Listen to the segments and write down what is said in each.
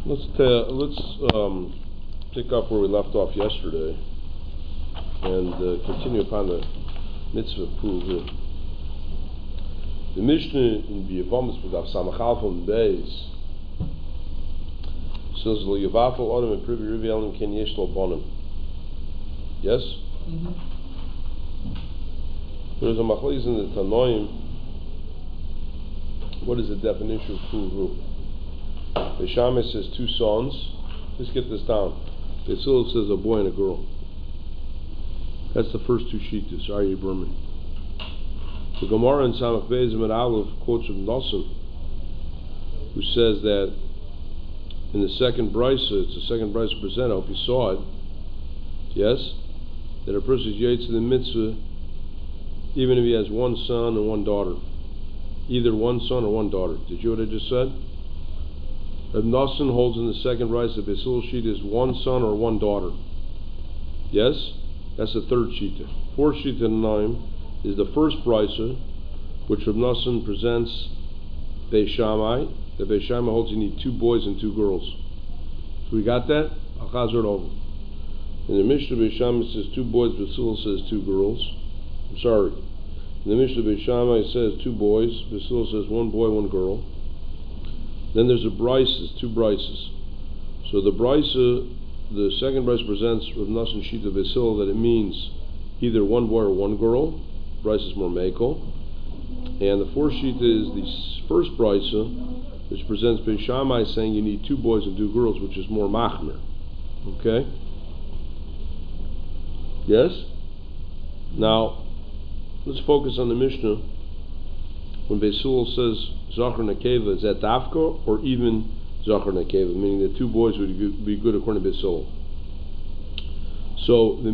Let's pick up where we left off yesterday and continue upon the mitzvah proof. The Mishnah in Yevamos B'Daf Samach Aleph and Beis says Lo Yavatel Adam and Privi Rivi Elam Ken Yesh Lo Bonim. Yes? Mm-hmm. There's a machlokes in the Tanoim. What is the definition of Pruvu? Beishamai says two sons. Let's get this down. Beisil says a boy and a girl. That's the first two shittas. Aryeh Berman. The Gemara in Samach Beis Amud Aleph quotes from Nosson, who says that in the second brisa, it's the second brisa present. I hope you saw it. Yes, that a person is yaitz in the mitzvah, even if he has one son and one daughter, either one son or one daughter. Did you hear what I just said? Reb Nosson holds in the second brisa that Beisil sheet is one son or one daughter. Yes, that's the third shita. Fourth shita in Naim is the first brisa, which Reb Nosson presents Beishamai. The Beishamai holds you need two boys and two girls. So we got that? I'll chazer it over. In the Mishnah Beishamai says two boys, Beisil says two girls. I'm sorry. In the Mishnah Beishamai says two boys, Beisil says one boy, one girl. Then there's a brises, two brises. So the brisa, the second brisa presents Reb Nosson Shita Beisil that it means either one boy or one girl. Brisa is more mekel. And the fourth shita is the first brisa, which presents Beishamai saying you need two boys and two girls, which is more machmer. Okay? Yes? Now, let's focus on the Mishnah. When Beisil says Zachar Nekeva, is that Dafka or even Zachar Nekeva, meaning that two boys would be good according to Beisil. So the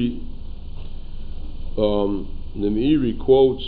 Meiri quotes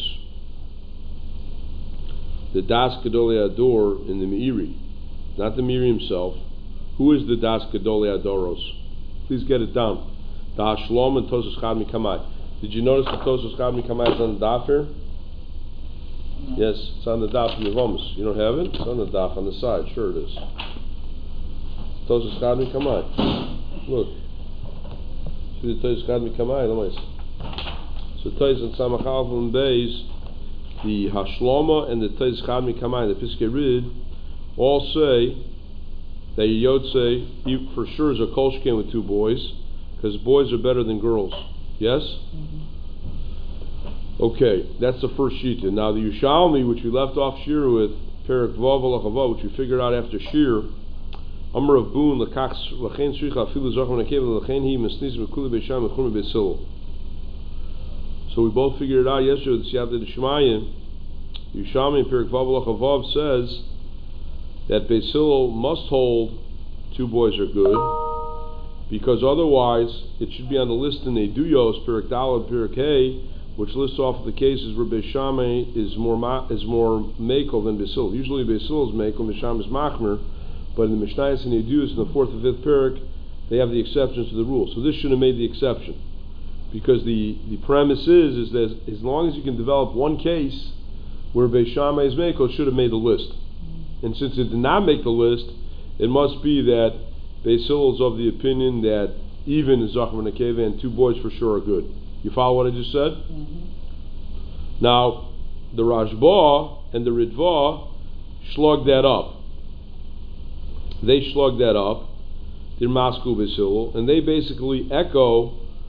the Das Gedolei Ador in the Meiri, not the Meiri himself. Who is the Das Gedolei Adoros? Please get it down. Da Shlom and Tosos Chad Mikamai. Did you notice that Tosos Chad Mikamai is on the daf here? No. Yes, it's on the daf in Yevamos. You don't have it? It's on the daf on the side. Sure it is. Tosos Chad Mikamai. Look. See the Tosos Chad Mikamai? So Tosos and Samach Aleph and Beis, the Hashloma and the Tosos Chad Mikamai, the Piskei Rid, all say that Yotze for sure is a kolshken with two boys, because boys are better than girls. Yes? Mm-hmm. Okay, that's the first shita. Now the Yushalmi, which we left off Shir with, Perek Vav Alachava, which we figured out after Shir, Amar of Boon, Lekach Lachen Sricha Afilu Zachar Nekeva Lachen Hi Mesnis V'Kuli Beisham V'Chum Beisil. So we both figured it out yesterday with Siyavta D'Shmayim. Yushalmi in Perek Vav Alachavav says that Beisil must hold two boys are good, because otherwise it should be on the list in Eduyos, Perek Dalad, Perek Hey, which lists off the cases where Beishamai is more mekel than Beisil. Usually Beisil is mekel, Beishamai is machmer, but in the Mishnayos and Eduyos in the fourth and fifth perek, they have the exceptions to the rule. So this should have made the exception, because the premise is that as long as you can develop one case where Beishamai is mekel, it should have made the list. And since it did not make the list, it must be that Beisil is of the opinion that even Zachar and Nekeva and two boys for sure are good. You follow what I just said? Mm-hmm. Now, the Rashba and the Ritva slugged that up. They slugged that up. They're Masku Beisil, and they basically echo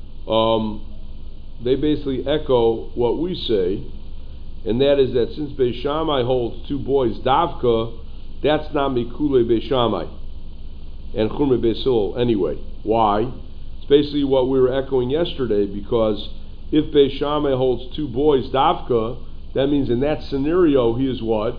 what we say, and that is that since Beishamai holds two boys Davka, that's not Mikule Beishamai and Chumre Beisil anyway. Why? It's basically what we were echoing yesterday, because if Beishamai holds two boys Davka, that means in that scenario he is what?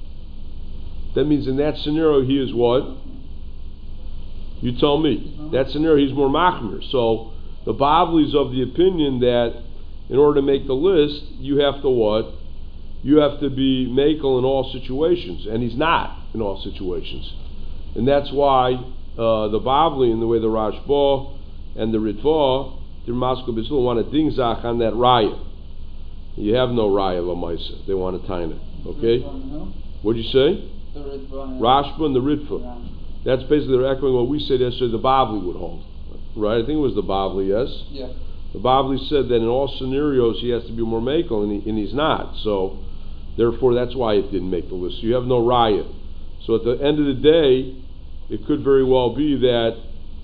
You tell me. That scenario he's more machmer. So the Bavli is of the opinion that in order to make the list, you have to what? You have to be mekel in all situations, and he's not in all situations. And that's why the Bavli, in the way the Rashba and the Ritva, the Masko Beisil, want a dingzach on that raya. You have no raya lamaisa. They want a taina. Okay? What'd you say? The Ritva. Rashba and the Ritva. That's basically they're echoing what we said yesterday the Bavli would hold. Right? I think it was the Bavli, yes? Yeah. The Bavli said that in all scenarios he has to be more makel, and he's not. So, therefore, that's why it didn't make the list. So you have no raya. So at the end of the day, it could very well be that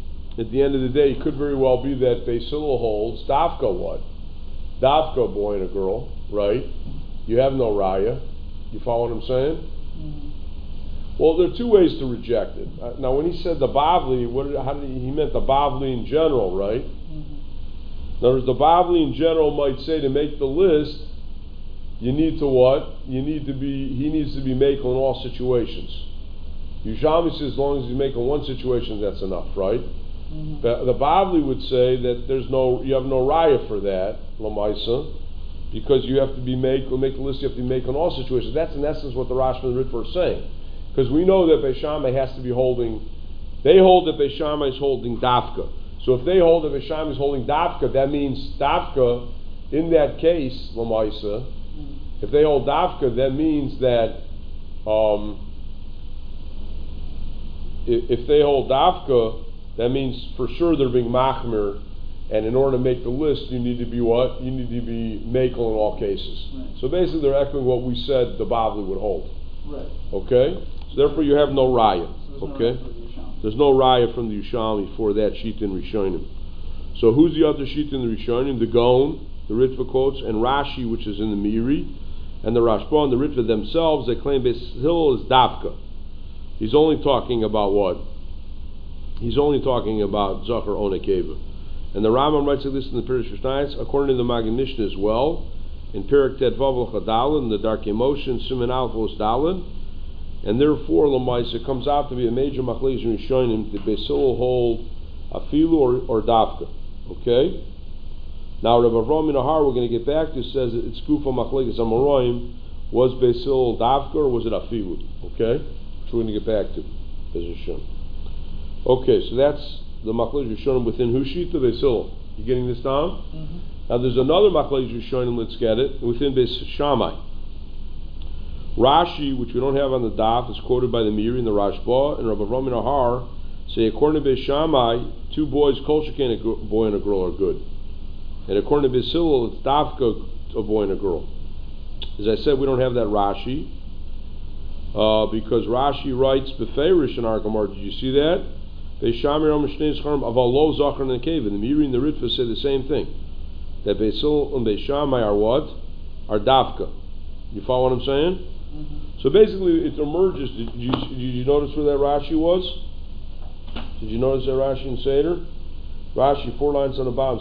Beis Hillel holds Dafka what? Dafka, a boy and a girl, right? You have no raya. You follow what I'm saying? Mm-hmm. Well, there are two ways to reject it. Now, when he said the Bavli, he meant the Bavli in general, right? Mm-hmm. In other words, the Bavli in general might say to make the list, you need to what? He needs to be making in all situations. Yerushalmi says as long as he's making one situation, that's enough, right? Mm-hmm. The Bavli would say that you have no raya for that, Lamaisa, because you have to make the list, you have to be making in all situations. That's in essence what the Rashba and the Ritva are saying. Because we know that Beis Shammai has to be holding, they hold that Beis Shammai is holding Dafka. So if they hold that Beis Shammai is holding Dafka, that means Dafka, in that case, Lamaisa, if they hold Dafka, that means that, if they hold Dafka, that means for sure they're being Machmir, and in order to make the list, you need to be what? You need to be Makel in all cases. Right. So basically they're echoing what we said the Bavli would hold. Right. Okay? So therefore you have no raya. So Okay? there's no raya for the There's no raya from the Yerushalmi. Yerushalmi for that sheet in Rishonim. So who's the other sheet in the Rishonim? The Gaon, the Ritva quotes, and Rashi, which is in the Miri, and the Rashba and the Ritva themselves, they claim Beis Hillel is Dafka. He's only talking about what? He's only talking about Zachar Onekeva. And the Rambam writes like this in the Pirish Mishnayos, according to the Maggid Mishnah as well, in Perek Tet Vav Chadalin, in the Darkei Moshe, Siman Alfos Dalin, and therefore Lamais, it comes out to be a major machlekes in Rishonim that Beis Hillel hold Afilu or Dafka. Okay? Now Rabbi Avraham Minahar, we're going to get back to, says that it's Kufa machlekes Amoraim, was Beis Hillel Dafka or was it Afilu? Okay? Which we're going to get back to. Okay, so that's the machlekes Rishonim within Hushita Beis Hillel. You getting this down? Mm-hmm. Now there's another machlekes Rishonim, let's get it, within Beis Shammai. Rashi, which we don't have on the daf, is quoted by the Miri and the Rashba, and Rabbi Avraham Minahar say according to Beis Shammai, two boys, kol shekein, a boy and a girl, are good. And according to Beis Hillel, it's dafka, a boy and a girl. As I said, we don't have that Rashi, because Rashi writes beferish in our Gemara. Did you see that? Beis Shammai aval lo zachar nekeva. The Miri and the Ritva say the same thing. That Beis Hillel and Beis Shammai are what? Are dafka. You follow what I'm saying? Mm-hmm. So basically, it emerges. Did you notice where that Rashi was? Did you notice that Rashi in Seder? Rashi, 4 lines on the bottom.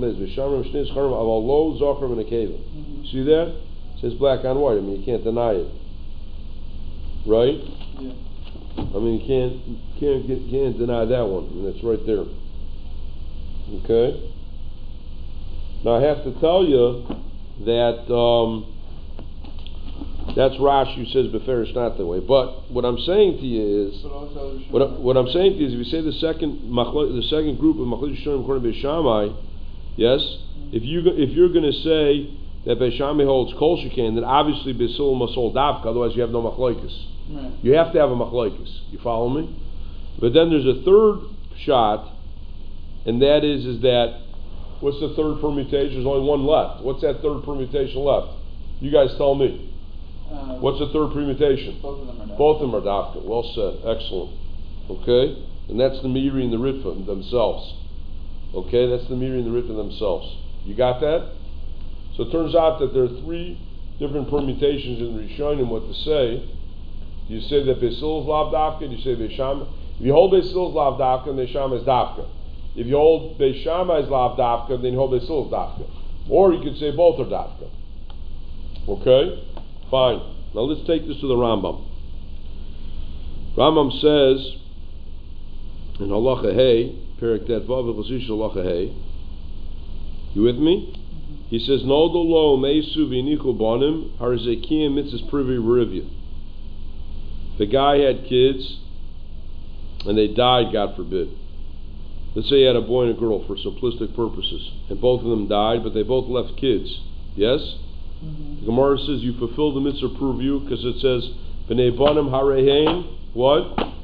See that? It says black on white. I mean, you can't deny it, right? Yeah. I mean, you can't deny that one. I mean, it's right there. Okay. Now I have to tell you that. That's Rashi who says Beferish not that way. But what I'm saying to you is, what I'm saying to you is, if you say the second group of Machlokes Rishonim according to Beis Shammai, yes, if you're going to say that Beis Shammai holds kol shekein, then obviously Beis Hillel must hold dafka, otherwise you have no machlokes. Right. You have to have a machlokes. You follow me? But then there's a third shot, and that is that what's the third permutation? There's only one left. What's that third permutation left? You guys tell me. What's the third permutation? Both of them are dafka. Both of them are dafka. Well said. Excellent. Okay? And that's the Miri and the Ritva themselves. Okay? That's the Miri and the Ritva themselves. You got that? So it turns out that there are 3 different permutations in Rishonim what to say. You say that Beis Hillel is lav dafka, and you say Beis Shammai. If you hold Beis Hillel is lav dafka, and Beis Shammai is dafka. If you hold Beis Shammai is lav dafka, then you hold Beis Hillel is dafka. Or you could say both are dafka. Okay? Fine. Now let's take this to the Rambam. Rambam says in Halacha Hey, Perek Tet Vav Chosish Halacha Hey. You with me? Mm-hmm. He says, No do lo meisu v'inichu bonim harzekiyim mitzvahs privi rivya. The guy had kids and they died, God forbid. Let's say he had a boy and a girl for simplistic purposes, and both of them died, but they both left kids. Yes? Mm-hmm. The Gemara says you fulfill the mitzvah purview because it says B'nei Banim Harehein, what?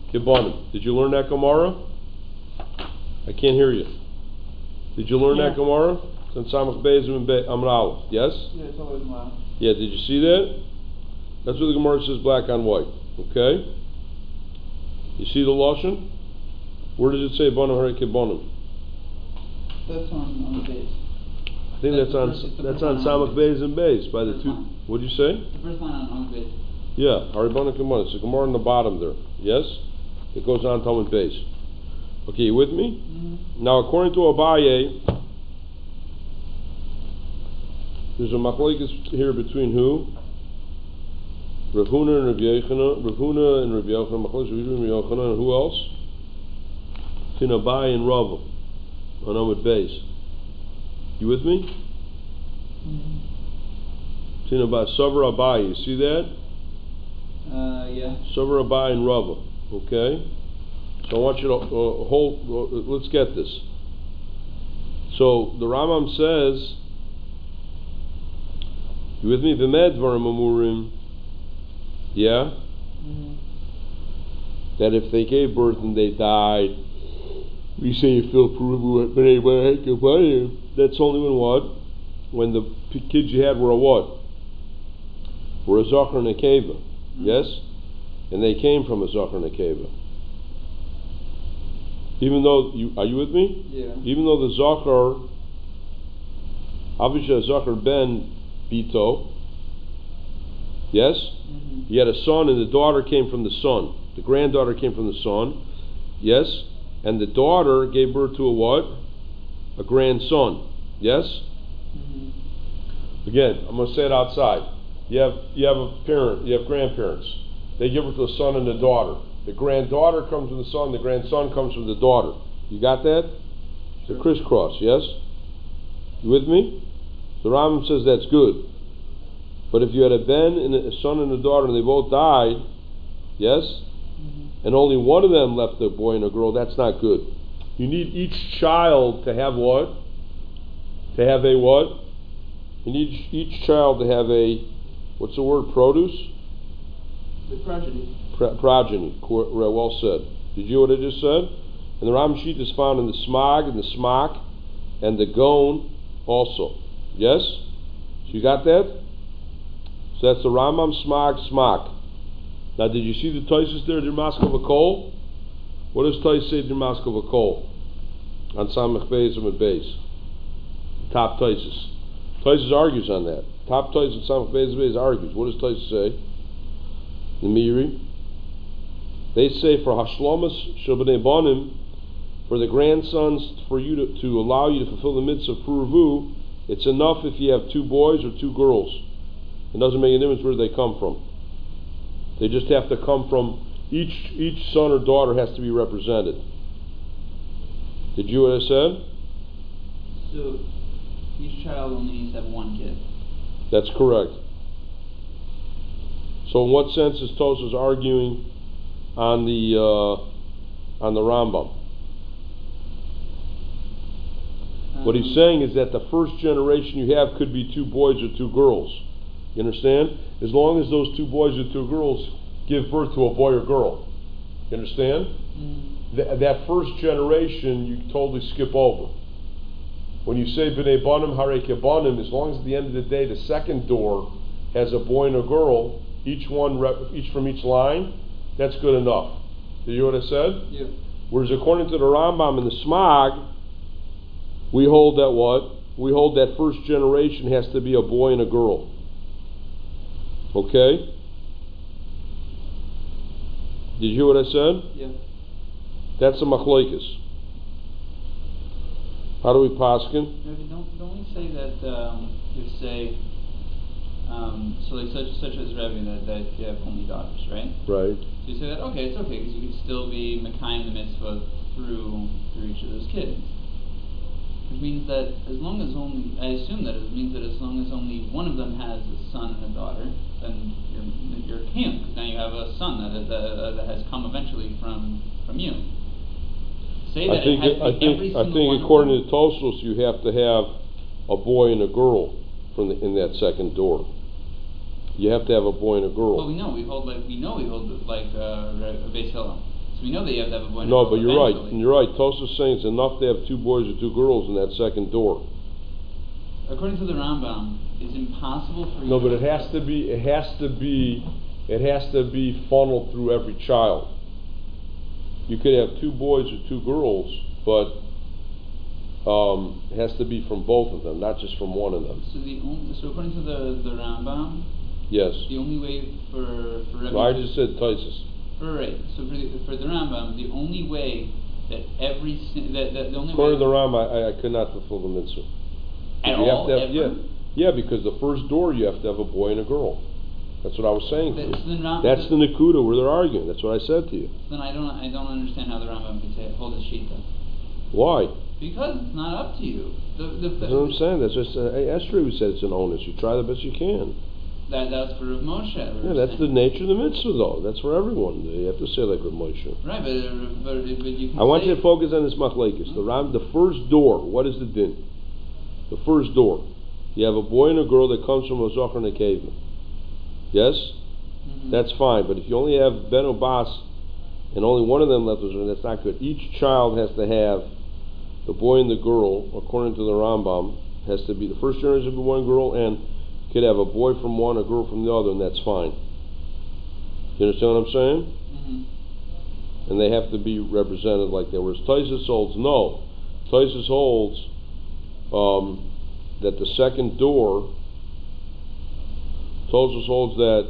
Kibbonim. Did you learn that Gemara? I can't hear you. Did you learn that Gemara? It's on Samach Beis and Amud Aleph. Yes? Yeah, it's always loud. Yeah, did you see that? That's what the Gemara says black on white. Okay? You see the Lashon? Where does it say Bonim Hare Kibbonim? That's on the base. I think that's on Samach Beis and Beis by the two. What'd you say? The first line on the base. Yeah, Hare Bonim Kibbonim. It's a Gemara on the bottom there. Yes? It goes on Talmud Beis. Okay, you with me? Mm-hmm. Now, according to Abaye, there's a machlokes here between who? Rav Huna and Rav Yochanan. Rav Huna and Rav Yochanan. Machlokes Rav Huna and Rav Yochanan. And who else? Between Abaye and Rava on Amud Beis. You with me? Mm-hmm. Between Abaye, Savar Abaye. You see that? Yeah. Savar Abaye and Rava. Okay. So I want you to hold. Let's get this. So the Rambam says. You with me? V'med dvarim amurim. Yeah? Mm-hmm. That if they gave birth and they died, we say you feel perubu b'nei b'nei. That's only when what? When the kids you had were a what? Were a zachar and a keva. Mm-hmm. Yes? And they came from a zachar and a keva. Even though, are you with me? Yeah. Even though the zachar, obviously a zachar ben Bito. Yes? Mm-hmm. He had a son and the daughter came from the son. The granddaughter came from the son. Yes? And the daughter gave birth to a what? A grandson. Yes? Mm-hmm. Again, I'm going to say it outside. You have a parent, you have grandparents. They give birth to a son and a daughter. The granddaughter comes from the son, the grandson comes from the daughter. You got that? It's a crisscross, yes? You with me? The Rambam says that's good. But if you had a ben and a son and a daughter and they both died, yes? Mm-hmm. And only one of them left a boy and a girl, that's not good. You need each child to have what? To have a what? You need each child to have a, what's the word, produce? The progeny. Progeny. Well said. Did you hear what I just said? And the Rambam sheet is found in the smog and the smock and the gon also. Yes? So you got that? So that's the Rambam, smog, smock. Now did you see the Toises there, Dirmaskov Akol? What does Tois say, Dirmaskov Akol? On Samach Beis and Beis. Top Toises. Toises argues on that. Top Toises and Samach Beis and Beis argues. What does Toises say? The Miri. They say for Hashlomas Shabbanei Bonim, for the grandsons, for you to allow you to fulfill the mitzvah of Puruvu, it's enough if you have two boys or two girls. It doesn't make a difference where they come from. They just have to come from, each son or daughter has to be represented. Did you what I said? So each child only needs to have one kid. That's correct. So in what sense is Tosfos arguing on the Rambam? What he's saying is that the first generation you have could be two boys or two girls. You understand? As long as those two boys or two girls give birth to a boy or girl. You understand? Mm. That first generation you totally skip over. When you say B'nei Banim Hare Kebanim, as long as at the end of the day the second door has a boy and a girl, each from each line, that's good enough. Did you hear what I said? Yeah. Whereas according to the Rambam and the Smog, we hold that what? We hold that first generation has to be a boy and a girl. Okay? Did you hear what I said? Yeah. That's a machlokes. How do we paskin? Don't we say that you say so like such as Rebbe that you have only daughters, right? Right. So you say that it's okay because you can still be mekayim the mitzvah through each of those kids. Which means that as long as I assume that it means that as long as only one of them has a son and a daughter, then you're him, because now you have a son that has come eventually from you. Say that I think according to Tosfos, you have to have a boy and a girl in that second door. You have to have a boy and a girl. Well, we hold like Beis Hillel. So we know that you have to have a boy and a No, girl but you're right. eventually. You're right. Tosfos is saying it's enough to have 2 boys or 2 girls in that second door. According to the Rambam, it's impossible for you. No, but it has to be funneled through every child. You could have 2 boys or 2 girls, but it has to be from both of them, not just from one of them. So according to the Rambam, Yes. the only way for Rebbe. So I just said Taisus. Right. So for the Rambam, the only way that the only According way to the Ram, I could not fulfill the mitzvah. at You have all to have, ever. yeah, because the first door you have to have a boy and a girl. That's what I was saying to you. That's the the Nakuda where they're arguing. That's what I said to you. Then I don't understand how the Rambam could say hold his sheet then. Why? Because it's not up to you. That's what I'm saying. That's just Esther who said it's an onus. You try the best you can. That's for Rav Moshe. Yeah, that's the nature of the mitzvah, though. That's for everyone. You have to say like Rav Moshe. Right, but you can. I want you to focus on this machlekes. The first door. What is the din? The first door. You have a boy and a girl that comes from a zocher and a keva. Yes, that's fine. But if you only have ben or bas and only one of them left, that's not good. Each child has to have the boy and the girl, according to the Rambam, has to be the first generation of the boy and girl, and you could have a boy from one, a girl from the other, and that's fine. You understand what I'm saying? Mm-hmm. And they have to be represented like that. Whereas Taisus holds, no. Taisus holds that the second door, Taisus holds that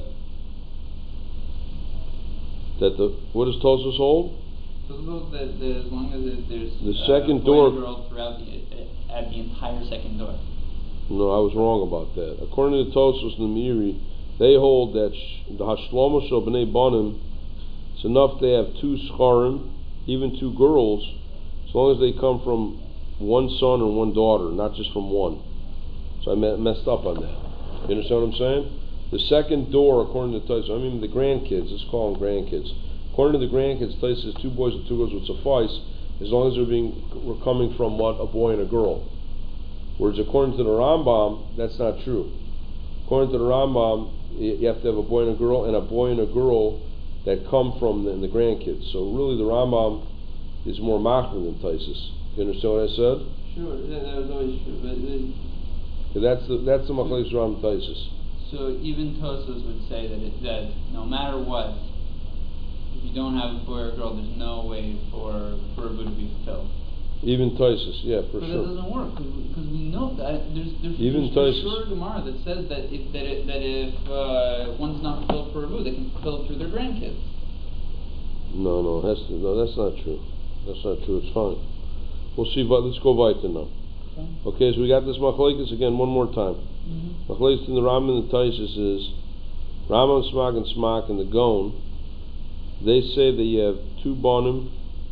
what does Taisus hold? Taisus that as long as there's the second a boy door and a girl throughout at the entire second door. No, I was wrong about that. According to Tosfos and the Meiri, they hold that the Hashlomo Shel Bnei Banim, it's enough they have 2 Scharim, even 2 girls, as long as they come from one son and one daughter, not just from one. So I messed up on that. You understand what I'm saying? The second door, according to Tosfos, I mean the grandkids, let's call them grandkids. According to the grandkids, Tosfos says 2 boys and 2 girls would suffice, as long as we're coming from what? A boy and a girl. Whereas according to the Rambam, that's not true. According to the Rambam, you have to have a boy and a girl and a that come from the grandkids. So really the Rambam is more machmir than Taisus. You understand what I said? Sure, that was always true. But that's the machlekes Rambam Taisus. So even Tosfos would say that no matter what, if you don't have a boy or girl, there's no way for a Rebbe to be fulfilled. Even Taisus, yeah, for but sure. But that doesn't work because we know that there's even for sure Gemara that says that if one's not fulfilled for a Rebbe, they can fulfill it through their grandkids. No, that's not true. That's not true. It's fine. We'll see. But let's go weiter now. Okay, so we got this machlekes again one more time. Machlekes in the Rambam and the Taisus is Rambam and Smak and the Gon. They say that you have 2 bonim,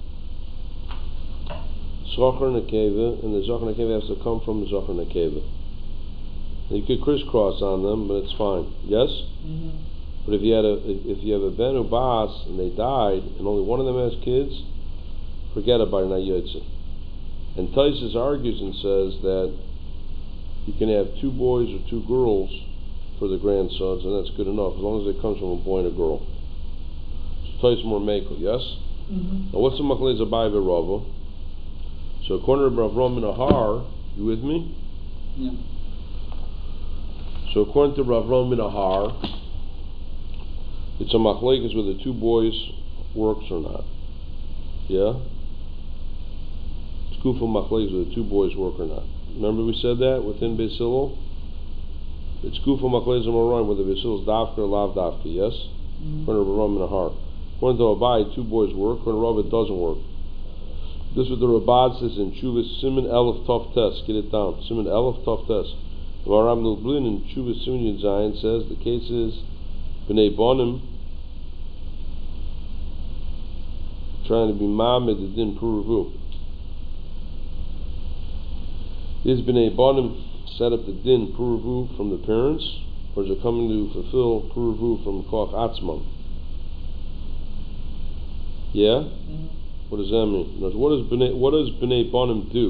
zocher and a keva, and the zocher and a keva has to come from the zocher and a keva. You could crisscross on them, but it's fine. Yes. But if you have a ben or bas and they died, and only one of them has kids, forget about it, not yotze. And Taisus argues and says that you can have 2 boys or 2 girls for the grandsons, and that's good enough, as long as it comes from a boy and a girl. So Taisus more mekel, yes? Now what's the machlekes Abai v'Rava? So according to Rav Ram Minahar, you with me? Yeah. So according to Rav Ram Minahar, it's a machlekes whether 2 boys works or not. Yeah? It's kufel machlekes whether 2 boys work or not. Remember we said that within Beis Hillel? It's kufel machlekes and whether Beis Hillel is dafka or lav dafka, yes? According to Rav Ram Minahar. According to Abai, 2 boys work. According to Rav, it doesn't work. This is what the Rabad says in Chuvas Siman Elef Tov Tes. Get it down. Siman Elef Tov Tes. The Maram Lublin in Chuvas Siman Yud Zayin says the case is B'nai Bonim trying to be Ma'amed the Din Puravu. Is B'nai Bonim set up the Din Puravu from the parents, or is it coming to fulfill Puravu from Koach Atzmam? Yeah? What does that mean? What does B'nai Bonim do?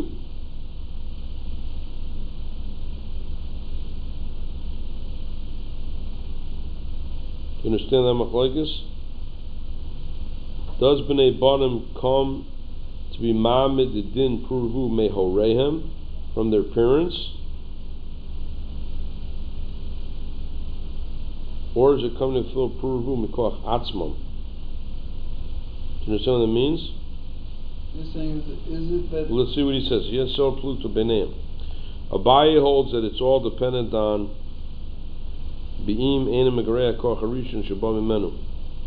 Do you understand that machlekes? Does B'nai Banim come to be Ma'amid the Din Purvu Mehorehem from their parents? Or is it coming to fill Purvu Mekoach Atzmam? Do you understand what that means? You're saying, is it that... Let's see what he says. Yes, so Pluto Beneim. Abaye holds that it's all dependent on Be'im Eina Megareya Koach Harishon Sheba Mimenu.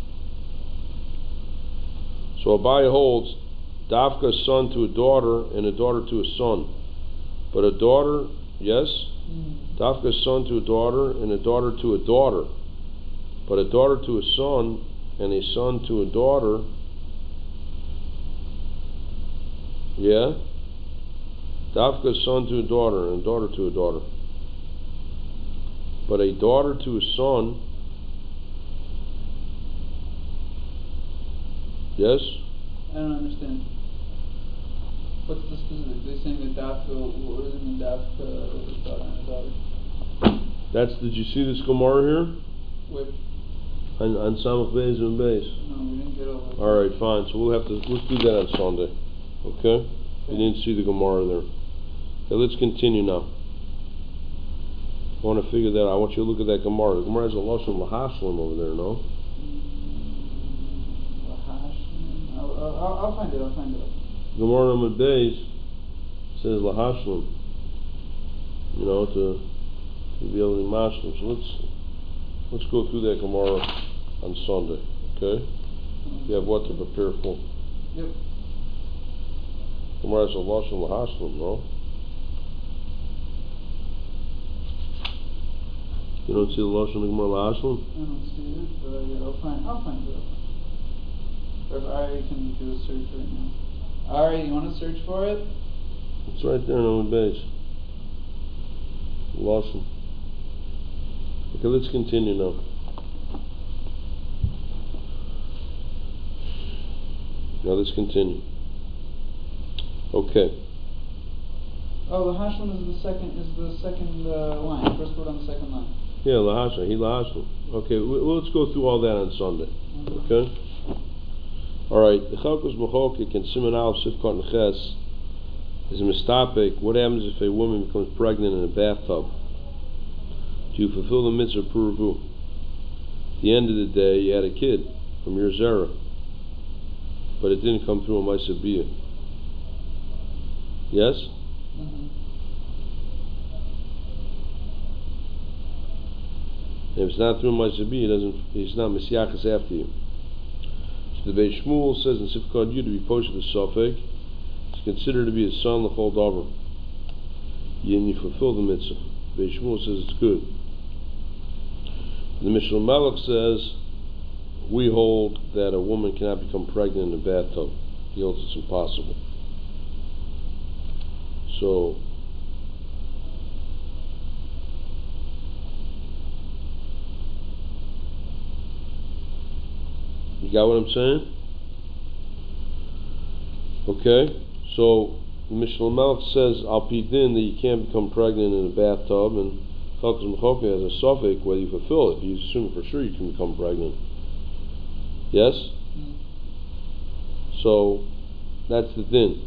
So Abaye holds Dafka a son to a daughter and a daughter to a son. But a daughter, yes? Dafka a son to a daughter and a daughter to a daughter. But a daughter to a son and a son to a daughter, yeah? Dafka a son to a daughter and a daughter to a daughter. But a daughter to a son, yes? I don't understand. What's the specific? They're saying that Dafka, what does it mean Dafka a daughter and a daughter? Did you see this Gemara here? Which? On Samach Beis and Beis. No, we didn't get over it. Alright, fine. So let's do that on Sunday. Okay? You didn't see the Gemara there. Okay, let's continue now. I want to figure that out. I want you to look at that Gemara. The Gemara has a Lashon Lahashlim over there, no? Lahashlim? I'll find it. Gemara number Beis says Lahashlim. You know, to be able to mashlim. So let's go through that Gemara on Sunday, okay? You have what to prepare for? Yep. Gemara has a Lashon Lahashlim, no? You don't see the Lashon of Gemara Lahashlim? I don't see it, but I'll find it. Or if Ari can do a search right now. Ari, you want to search for it? It's right there on the base. Lashon. Okay, let's continue now. Let's continue. Okay. Oh, the Hashlim is the second line. First word on the second line. Yeah, Lahashlim. He Lahashlim. Okay, let's go through all that on Sunday. Okay. All right. The Chalkus Mechokik and Siman Aleph Sifkot Neches is a mistapik. What happens if a woman becomes pregnant in a bathtub? Do you fulfill the mitzvah Puravu? At the end of the day, you had a kid from your zera, but it didn't come through a Maisabiyah. Yes? If it's not through Maisabiyah, he's not Mesiachas after you. So the Beis Shmuel says in Sifkot Yud to be posted to Sofek, it's considered to be a son l'chol davar. You fulfill the mitzvah. Beis Shmuel says it's good. The Mishnah Malach says we hold that a woman cannot become pregnant in a bathtub. He holds it's impossible. So you got what I'm saying? Okay, so the Mishnah Malach says Al Pi Din that you can't become pregnant in a bathtub, and Chalkus Mechokik has a suffix whether you fulfill it. He's assuming for sure you can become pregnant. Yes? So that's the din.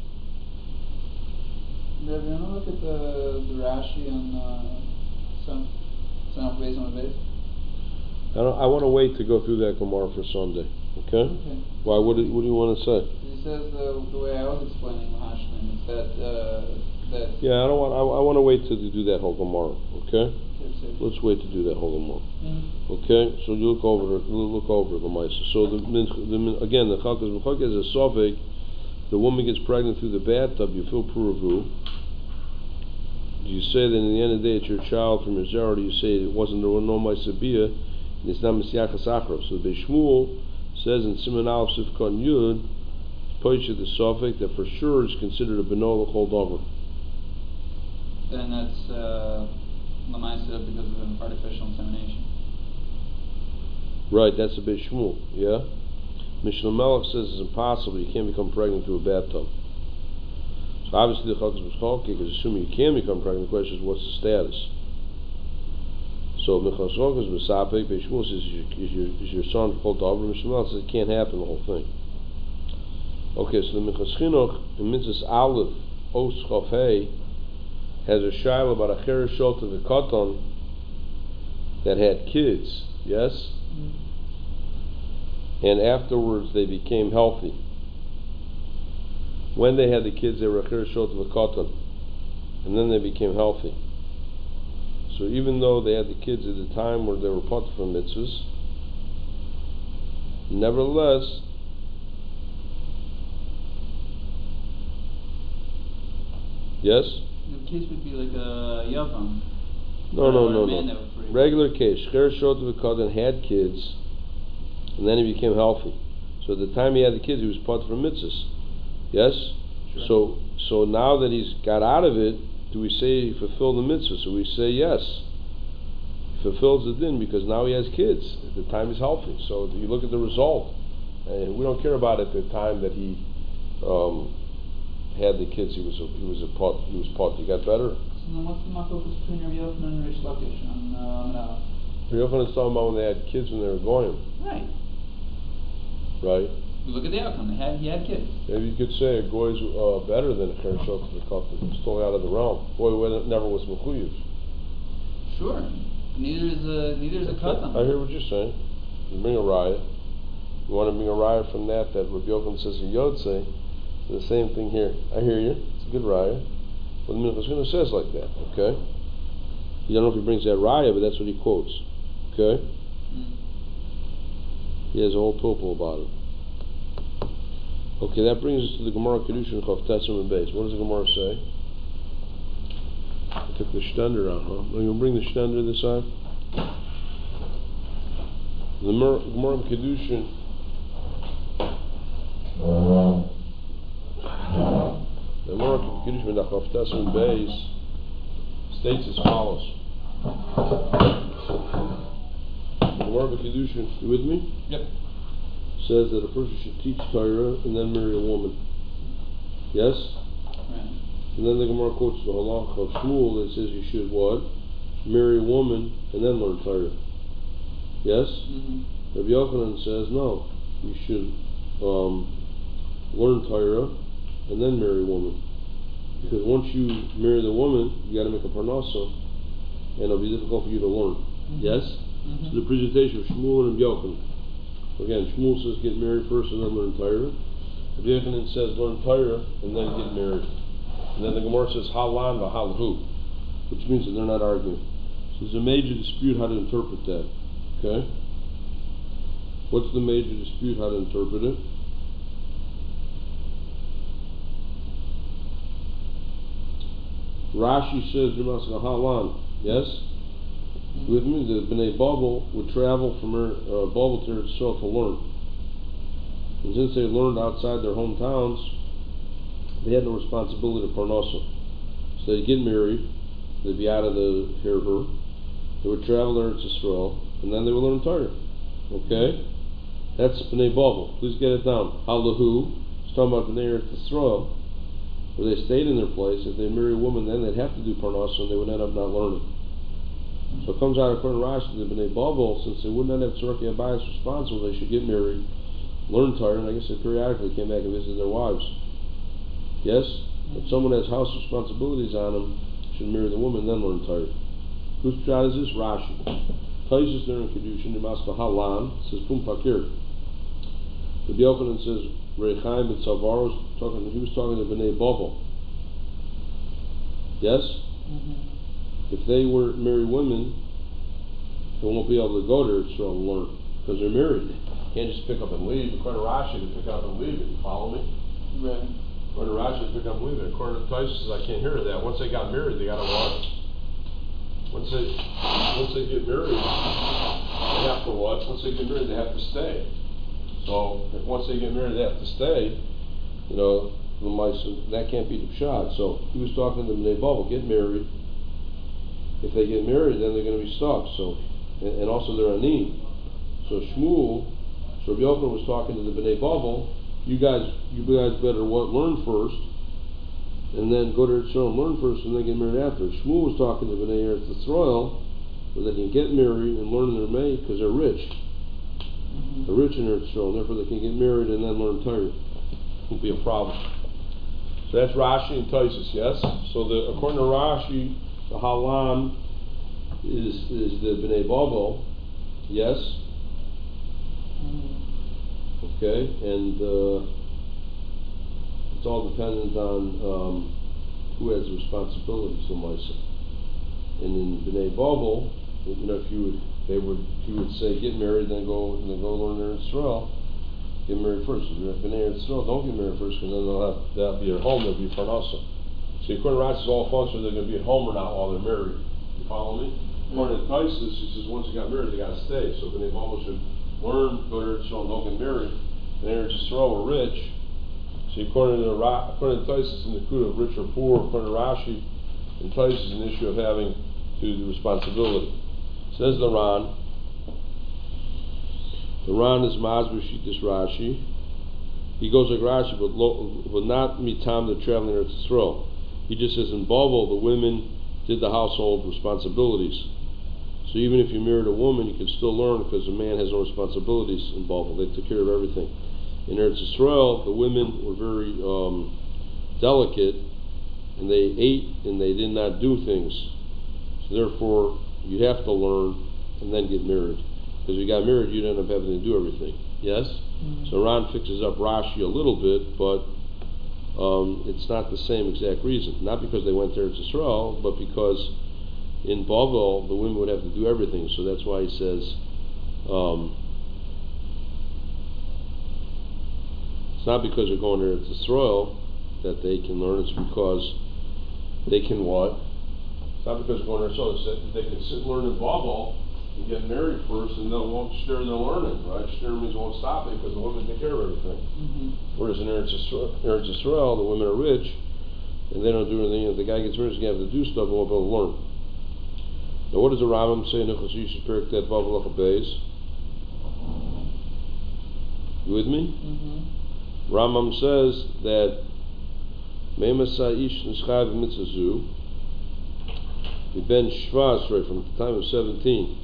Rev, you want to look at the Rashi on some Beis on the base? I want to wait to go through that Gemara for Sunday. Okay? Why? What do you want to say? He says the way I was explaining Hashlim is that. Yeah, I want to wait to do that whole Gemara. Okay? Let's wait to do that whole Gemara. Okay? So you look over the Maisa. So again, the Chalkus Mechokik is a sofek. The woman gets pregnant through the bathtub. You feel puravu. Do you say that in the end of the day it's your child from your zera? Do you say there was no Maisabiyah and it's not Mesiachas Achrav? So the Beis Shmuel says in Siman Aleph Sifkot Yud, Poisha the Sofek, that for sure is considered a Beno l'chol davar. Then that's Lamaisa because of an artificial insemination. Right, that's the Beis Shmuel, yeah? Mishnah Melech says it's impossible, you can't become pregnant through a bathtub. So obviously the Chalkus Mechokik is assuming you can become pregnant. The question is, what's the status? So Mechashok is Besapek, Beishmul says, is your son called Avram? Shmuel says it can't happen, the whole thing. Okay, so the Minchas Chinuch in Mitzvahs Aleph, Os Chof Hey, has a shaila about a Chereshot of the Katan that had kids, yes? And afterwards they became healthy. When they had the kids, they were a Chereshot of the Katan, and then they became healthy. So even though they had the kids at the time where they were put from mitzvahs, nevertheless, yes? The case would be like a Yavam. No. Man that was free. Regular case. Cher Shot V'Kadon had kids, and then he became healthy. So at the time he had the kids, he was put from mitzvahs. Yes? Sure. So now that he's got out of it, do we say he fulfilled the mitzvah? So we say yes. He fulfills the din because now he has kids. At the time he's healthy. So you look at the result. And we don't care about it at the time that he had the kids. He was pot. You got better? So then what's the machlokas between Rabbi Yochanan and Rish Lakish on Rabbi Yochanan is talking about when they had kids when they were going. Right. Right? You look at the outcome. He had kids. Maybe you could say a goy is better than a Chereshot to the Katan. It's totally out of the realm. Goy never was mechuyev. Sure. Neither is a katan. I hear what you're saying. You bring a riot. You want to bring a riot from that Rabbi Yochanan says in Yotzei. The same thing here. I hear you. It's a good riot. But the Minchas Chinuch says like that. Okay. You don't know if he brings that riot, but that's what he quotes. Okay. He has a whole topo about it. Okay, that brings us to the Gemara Kedushin Chof Tessim and Beis. What does the Gemara say? I took the Stender out, huh? Are you going to bring the Stender this time? The Gemara Kedushin. The Gemara Kedushin Chof Tessim and Beis states as follows. The Gemara Kedushin, you with me? Yep. Says that a person should teach Torah and then marry a woman. Yes? Right. And then the Gemara quotes the halach of Shmuel that says you should what? Marry a woman and then learn Torah. Yes? Mm-hmm. Rabbi Yochanan says no. You should learn Torah and then marry a woman. Because once you marry the woman, you got to make a parnasa, and it'll be difficult for you to learn. Mm-hmm. Yes? Mm-hmm. So the presentation of Shmuel and Rabbi Yochanan. Again, Shmuel says get married first and then learn Torah. Rabbi Yochanan says learn Torah and then get married. And then the Gemara says halan v'halhu, which means that they're not arguing. So there's a major dispute how to interpret that. Okay? What's the major dispute how to interpret it? Rashi says halan. Yes? With me, the Bnei Babel would travel from Babel to Israel to learn. And since they learned outside their hometowns, they had no responsibility to parnasa. So they'd get married, they'd be out of the her. They would travel there to Israel, and then they would learn Torah. Okay? That's Bnei Babel. Please get it down. Halahu, it's talking about Bnei Israel, where they stayed in their place. If they marry a woman, then they'd have to do parnasa, and they would end up not learning. So it comes out according to Rashi, the Bnei Babel, since they would not have Tzorki Abayis responsible, they should get married, learn Torah, and I guess they periodically came back and visited their wives. Yes? If someone has house responsibilities on them, should marry the woman, then learn Torah. Whose shot is this? Rashi. Taisus there in Kedushin, Nemaska Halan, says Pum Pakir. The Yochanan says, Rechaim ben Tzavar he was talking to Bnei Babel. Yes? Mm-hmm. If they were married women, they won't be able to go to Israel and learn because they're married. You can't just pick up and leave. According to Rashi, to pick up and leave it. You follow me? Right. According to Rashi, to pick up and leave it. According to Taisus, I can't hear that. Once they got married, they got to what? Once they get married, they have to what? Once they get married, they have to stay. So if once they get married, they have to stay. You know, that can't be the pshat. So he was talking to Bnei Babel, get married. If they get married, then they're going to be stuck. So, and also they're anim. So Shmuel, so Rabbi Yochanan was talking to the Bnei Babel. You guys better what? Learn first, and then go to Israel and learn first, and then get married after. Shmuel was talking to Bnei Eretz Yisrael. where they can get married and learn their May because they're rich. They're rich in Eretz Yisrael, and therefore they can get married and then learn Torah. Won't be a problem. So that's Rashi and Taisus, yes? So according to Rashi, the Halan is the Bnei Bavel, yes? Okay, and it's all dependent on who has the responsibility, so Maisa. And in Bnei Bavel, you know, he would say get married, then go learn Eretz Yisrael. Get married first. If you're Bnei Eretz Yisrael, don't get married first, because then that'll be at home. They'll be Parnasa. See, according to Rashi, it's all functional. They're going to be at home or not while they're married. You follow me? According to Taisus, he says once they got married, they got to stay. So Bnei Bavel should learn, go to Eretz Yisrael, and don't get married. Bnei Eretz Yisrael were rich. See, according to Taisus, in the Kuda of rich or poor, according to Rashi, in Taisus is an issue of having the responsibility. Says the Ran. The Ran is Masber Shittas Rashi. He goes like Rashi, but not mitam the traveling Eretz Yisrael. He just says in Bavel the women did the household responsibilities. So even if you married a woman, you can still learn because the man has no responsibilities in Bavel. They took care of everything. In Eretz Yisrael, the women were very delicate, and they ate and they did not do things. So therefore, you have to learn and then get married. Because if you got married, you'd end up having to do everything. Yes? So Ran fixes up Rashi a little bit, but it's not the same exact reason. Not because they went to Eretz Yisrael, but because in Bavel, the women would have to do everything. So that's why he says, it's not because they're going to Eretz Yisrael that they can learn, it's because they can what? It's not because they're going to Eretz Yisrael, it's that they can sit and learn in Bavel and get married first, and they won't stir their learning, right? Stir means won't stop it because the women take care of everything. Whereas in Eretz Yisrael, the women are rich, and they don't do anything. If the guy gets married, he's going to have to do stuff and won't be able to learn. Now, what does the Rambam say in Hilchos Yishus Perek Tet Vav Halacha Beis? You with me? Rambam says that Me'emasa Ish Nischav Mitzvah Ben Shvas, right, from the time of 17.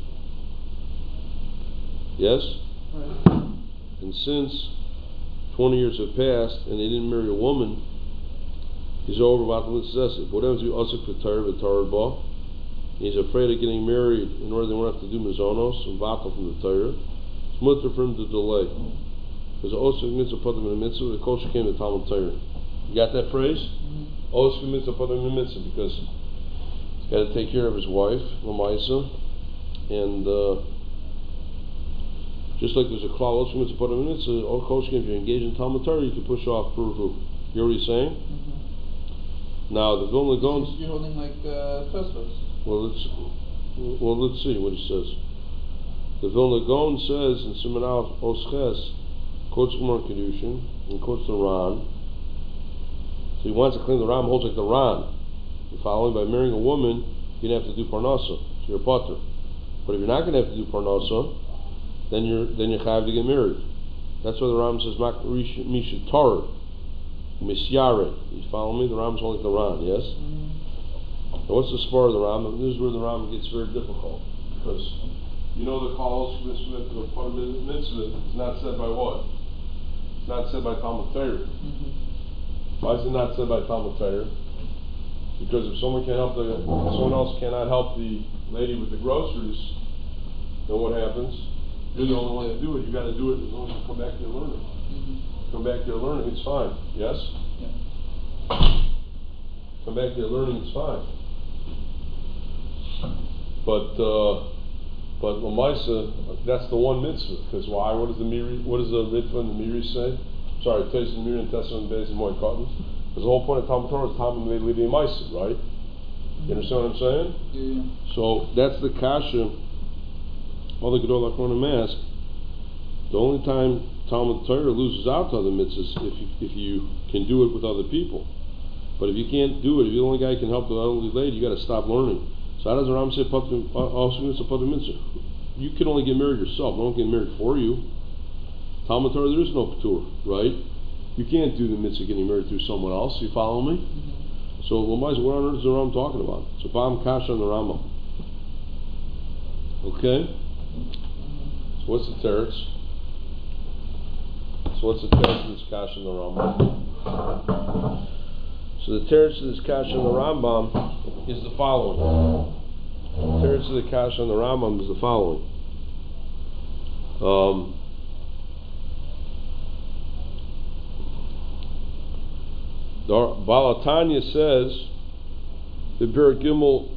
Yes? Right. And since 20 years have passed and he didn't marry a woman, he's over about the possessive. Whatever to Asik V'Torah V'Torah, he's afraid of getting married in order they won't have to do Mizonos and Vatal from the Torah. It's mutter for him to delay. Because Osik Mitzvah Padim in the Mitzvah, the Kosher came to Talmud Torah. You got that phrase? Osik Mitzvah Padim in the Mitzvah, because he's got to take care of his wife, Lamaisa, and just like there's a klal Osik Mitzvah Padim in the Mitzvah, all Kosher, if you're engaged in Talmud Torah, you can push off Purvu. You know what he's saying? Now the Vilna Gaon. You're holding like Tosfos. Well, let's see what he says. The Vilna Gaon says in Siman Aleph Osches, quotes Gemara Kedushin and quotes the Ran. So he wants to claim the Ran holds like the Ran. You're following? By marrying a woman, you'd have to do Parnasa, so you're a potter. But if you're not going to have to do Parnasa, then you're chayav to get married. That's why the Ram says Mak Misha Torah Misyare. You follow me? The Ram's like the Ran, yes? Now what's the spar of the Ram? This is where the Ram gets very difficult, because you know the Kalos Mitzvah is not said by what? It's not said by Talmud Torah. Why is it not said by Talmud Torah? Because if someone else cannot help the lady with the groceries, then what happens? You're the only one to do it. You got to do it as long as you come back to your learning. Come back to your learning, it's fine. Yes? Yeah. Come back to your learning, it's fine. But Lamaisa, that's the one mitzvah. Because why? What does the Ritva and the Miri say? Sorry, Tais and Miri and Tessa and Beis and Moed Katan. Because the whole point of Talmud Torah is Talmud Levi Maisa, right? You understand what I'm saying? Yeah. So that's the kasha. All the Gedol Achronim ask. The only time Talmud Torah loses out to other mitzvahs if you can do it with other people. But if you can't do it, if you're the only guy who can help the elderly lady, you got to stop learning. So how does the Ram say also mitzvah? You can only get married yourself. No one can get married for you. Talmud Torah, there is no patur, right? You can't do the mitzvah getting married through someone else. You follow me? So what on earth is the Ram talking about? So Bam Kasha and the Rambam. Okay? So what's the teretz? So what's the teretz of this kash in the Rambam? So the teretz of this kash in the Rambam is the following. The teretz of the kash on the Rambam is the following. The Balatanya says, the Perek Gimel,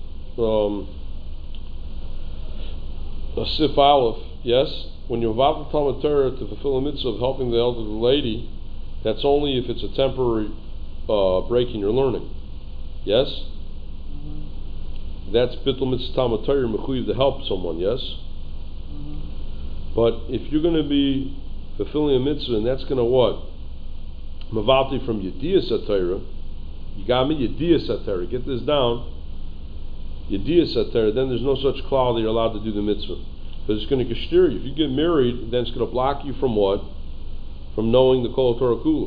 Sif Aleph, yes, when you're about the Talmud Torah to fulfill a mitzvah of helping the elderly lady, that's only if it's a temporary break in your learning. Yes? Mm-hmm. That's Bittul Mitzvah Talmud Torah, mechuyev to help someone, yes? Mm-hmm. But if you're going to be fulfilling a mitzvah, and that's going to what? Mavalti from Yediyah Satira, you got me? Yediyah Satira, get this down. Yediyah Satira, then there's no such cloud that you're allowed to do the mitzvah. Because it's going to geshtir you. If you get married, then it's going to block you from what? From knowing the Kol Torah Kula.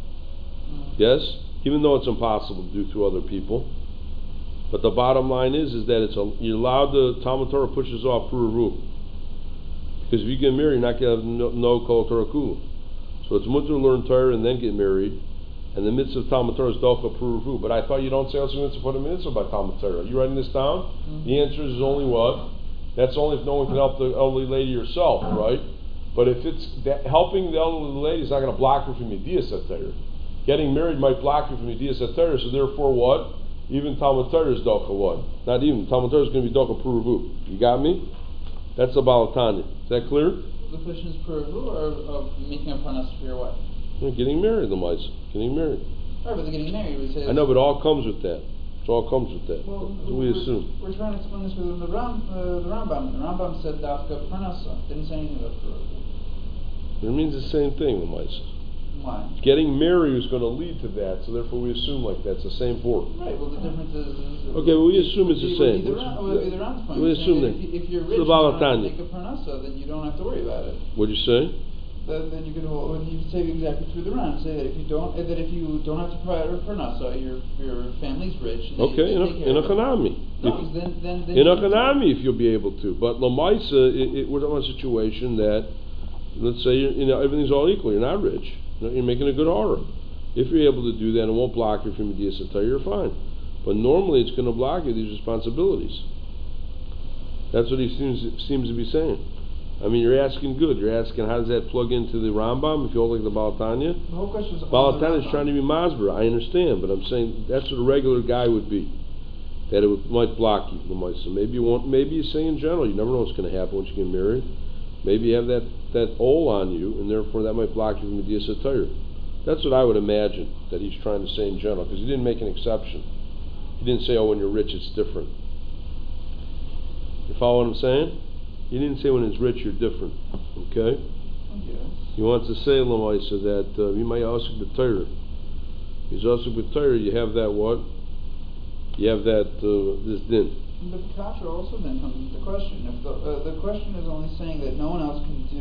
Yes? Even though it's impossible to do through other people. But the bottom line is that you're allowed to, Talmud Torah pushes off Puravu. Because if you get married, you're not going to have no Kol Torah Kula. So it's mutter to learn Torah and then get married. And the mitzvah of Talmud Torah is Docha Puravu. But I thought you don't say also mitzvah put a mitzvah by Talmud Torah. Are you writing this down? Mm-hmm. The answer is only what? That's only if no one can help the elderly lady herself, right? But if it's helping the elderly lady is not going to block her from Yediyah Satira. Getting married might block you from Yediyah Satira, so therefore what? Even Talmud Torah is Docha what? Not even. Talmud Torah is going to be Docha Puravu. You got me? That's the Balatanya. Is that clear? The question is Puravu or making a parnas for your wife? Getting married, the mice. Getting married. Right, but the getting married, we say... I know, but it all comes with that. It all comes with that. Well, we assume. We're trying to explain this within the Rambam. The Rambam said Dafka Parnasa. Didn't say anything about Puravu. It means the same thing, the mice. Why? Getting married is going to lead to that, so therefore we assume like that's the same form. Right, well the difference is... Okay, well we assume it's the same. It would be the Rambam's point. We assume that. If you're rich and you don't have to make a Parnasa, then you don't have to worry about it. What'd you say? Then you could say exactly through the Ram. Say that if you don't have to provide a Parnasa, your family's rich. And okay, in a Chanami. No, then in a Chanami, if you'll be able to. But Lamaisa, we're talking about a situation that, let's say everything's all equal. You're not rich. You're making a good order. If you're able to do that, and it won't block you from Yediyah Satira, you're fine. But normally, it's going to block you these responsibilities. That's what he seems to be saying. I mean, you're asking good. You're asking how does that plug into the Rambam if you hold like the Balatanya? The whole question is Balatanya is trying to be Masber. I understand, but I'm saying that's what a regular guy would be. That it might block you. So maybe you won't. Maybe you say in general. You never know what's going to happen once you get married. Maybe you have that ol on you, and therefore that might block you from Yediyah Satira. That's what I would imagine that he's trying to say in general, because he didn't make an exception. He didn't say, oh, when you're rich, it's different. You follow what I'm saying? He didn't say when it's rich, you're different. Okay? Yes. He wants to say, Lamaisa, that you might also be Torah. He's also be Torah, you have that what? You have that, this din. But the kasha also then comes into question. If the question is only saying that no one else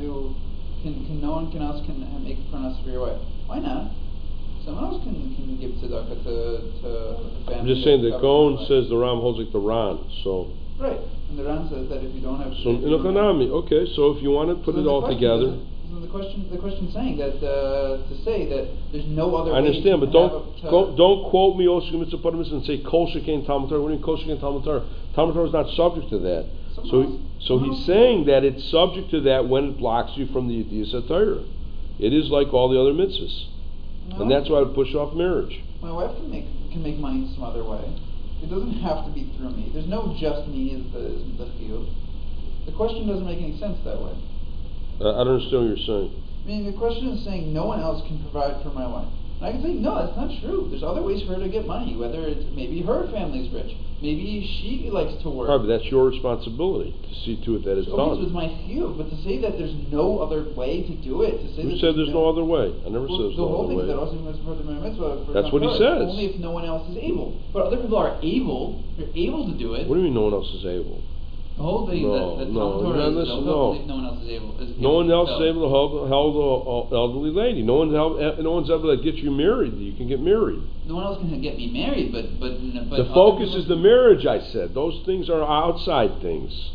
no one else can make parnas for your wife. Why not? Someone else can give tzedakah to the family. I'm just saying the Gaon says the Ram holds like the Ran, so. Right, and the Ran says that if you don't have. So in a Chanami, okay. So if you want to put it all together. So the question saying that to say that there's no other. I understand, way but don't quote me Osher Mitzvah Parnas and say Kol Shekain Talmud Torah. What do you mean Kol Shekain Talmud Torah? Talmud Torah is not subject to that. So he's saying that it's subject to that when it blocks you from the Yediyah Satira. It is like all the other mitzvahs. No. And that's why I would push off marriage. My wife can make money some other way. It doesn't have to be through me. There's no just me is the chiyuv. The question doesn't make any sense that way. I don't understand what you're saying. I mean, the question is saying no one else can provide for my wife. And I can say, no, that's not true. There's other ways for her to get money, whether it's maybe her family's rich. Maybe she likes to work. Right, but that's your responsibility to see to it that it's done. It's my chiyuv, but to say that there's no other way to do it, to say Who said there's no other way? I never said there's no other way. The whole thing is that also for the mitzvah. That's what he says. Only if no one else is able. But other people are able. They're able to do it. What do you mean no one else is able? The whole thing that no one else is able. No one else is able to help the elderly lady. No one's able to get you married. You can get married. No one else can get me married, but the focus is the marriage. I said those things are outside things.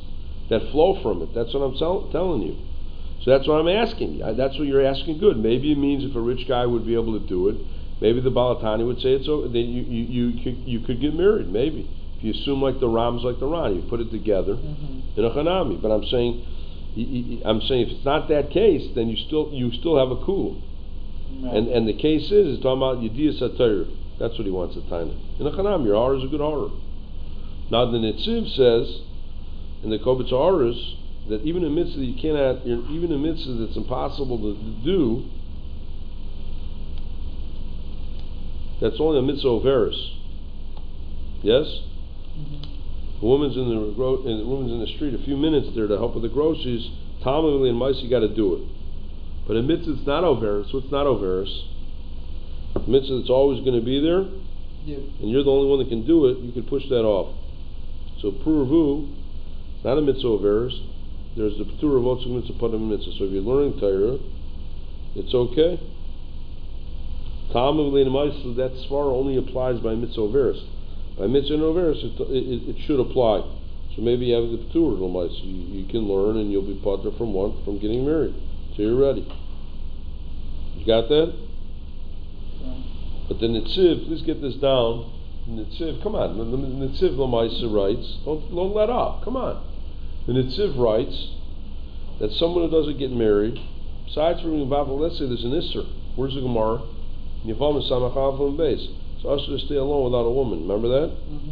that flow from it. That's what I'm telling you. So that's what I'm asking. That's what you're asking. Good. Maybe it means if a rich guy would be able to do it, maybe the Balatani would say it's okay. Then you could get married. Maybe if you assume like the Ram's like the Ran, you put it together in a Hanami. But I'm saying if it's not that case, then you still have a kul. Right. And the case is talking about Yediyas HaTorah. That's what he wants to tie in. In a Hanami, your horror is a good horror. Now the Netziv says in the Kobitz Horrors that even in mitzvah you cannot, even in mitzvah that's impossible to do, that's only a mitzvah overis. Yes? The woman's in the street a few minutes there to help with the groceries. Talmud and mice, you got to do it. But in mitzvah it's not overis. What's not overis? Mitzvah that's always going to be there, and you're the only one that can do it. You can push that off. So puravu, not a mitzvah overis. There's the Patur of Otzuk Mitzvah Padam Mitzvah. So if you're learning Torah, it's okay. Talmud Lein Ma'aseh, that svara only applies by Mitzvah Overis. By Mitzvah and Overis, it should apply. So maybe you have the Patur of Ma'aseh. You can learn and you'll be Patur from getting married. So you're ready. You got that? Yeah. But the Netziv, please get this down. The Netziv, come on. The Netziv L'Maaseh writes, don't let up. Come on. The Netziv writes that someone who doesn't get married, besides from Yavav, let's say there's an Isser. Where's the Gemara? Yavam Samachal from base. It's usher to stay alone without a woman. Remember that?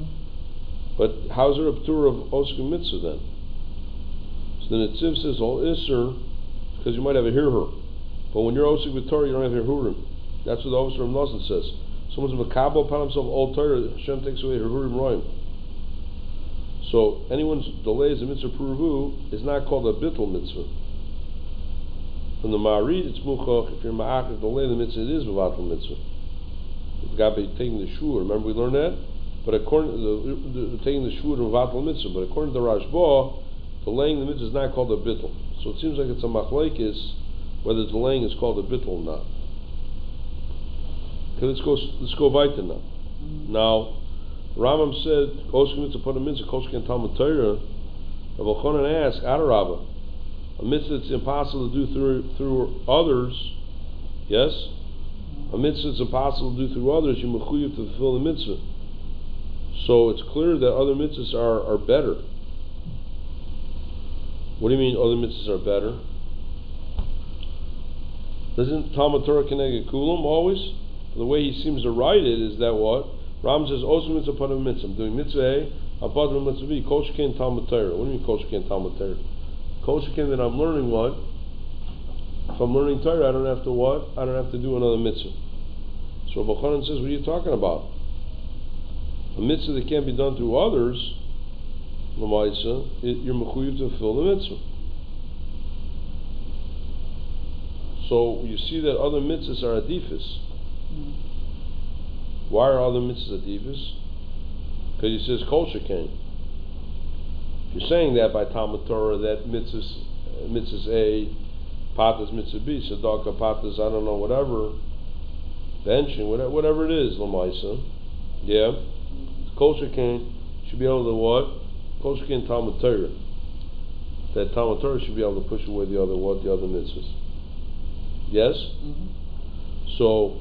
But how's there a P'tur of Osuk Mitzvah then? So the Netziv says, Isser, because you might have a Hirhur. But when you're Osuk V'Torah, you don't have Hirhurim. That's what the Osuk Ram Nosson says. Someone's Makabel upon himself all Torah, Hashem takes away Hirhurim Roim. So anyone's delays a mitzvah puravu is not called a bittul mitzvah. From the Ma'arid, it's muchach. If you're ma'achar delay the mitzvah, it is a vatul mitzvah. It's got to be taking the shur. Remember we learned that. But according to the taking the shur is a vatul mitzvah. But according to Rashba, delaying the mitzvah is not called a bittul. So it seems like it's a machlekes whether delaying is called a bittul or not. Okay, let's go weiter now. Now. Rambam said, "Osuk mitzvah put a mitzvah, koshken Talmud Torah." Rabbi Chonan asked, "Adarabba, a mitzvah that's impossible to do through others, yes? A mitzvah that's impossible to do through others, you mechuyev to fulfill the mitzvah. So it's clear that other mitzvahs are better. What do you mean other mitzvahs are better? Doesn't Talmud Torah keneged kulam always? The way he seems to write it is that what? Ram says, Osuk mitzvah upon a mitzvah. I'm doing mitzvah A, I'm part of mitzvah B. Kol sheken Talmud Torah. What do you mean Kol sheken Talmud Torah? Kol sheken that I'm learning what? If I'm learning Torah, I don't have to what? I don't have to do another mitzvah. So Rabbi Chanan says, what are you talking about? A mitzvah that can't be done through others, l'maisa, you're mechuyev to fulfill the mitzvah. So you see that other mitzvahs are adifis. Why are other mitzvahs adivas? Because he says kol sheken. If you're saying that by Talmud Torah, that mitzvahs A, patas mitzvah B, sadaka patas, I don't know, whatever, benching, whatever it is, l'maisa, yeah, kol sheken should be able to what? Kol sheken Talmud Torah. That Talmud Torah should be able to push away the other mitzvahs. Yes? So,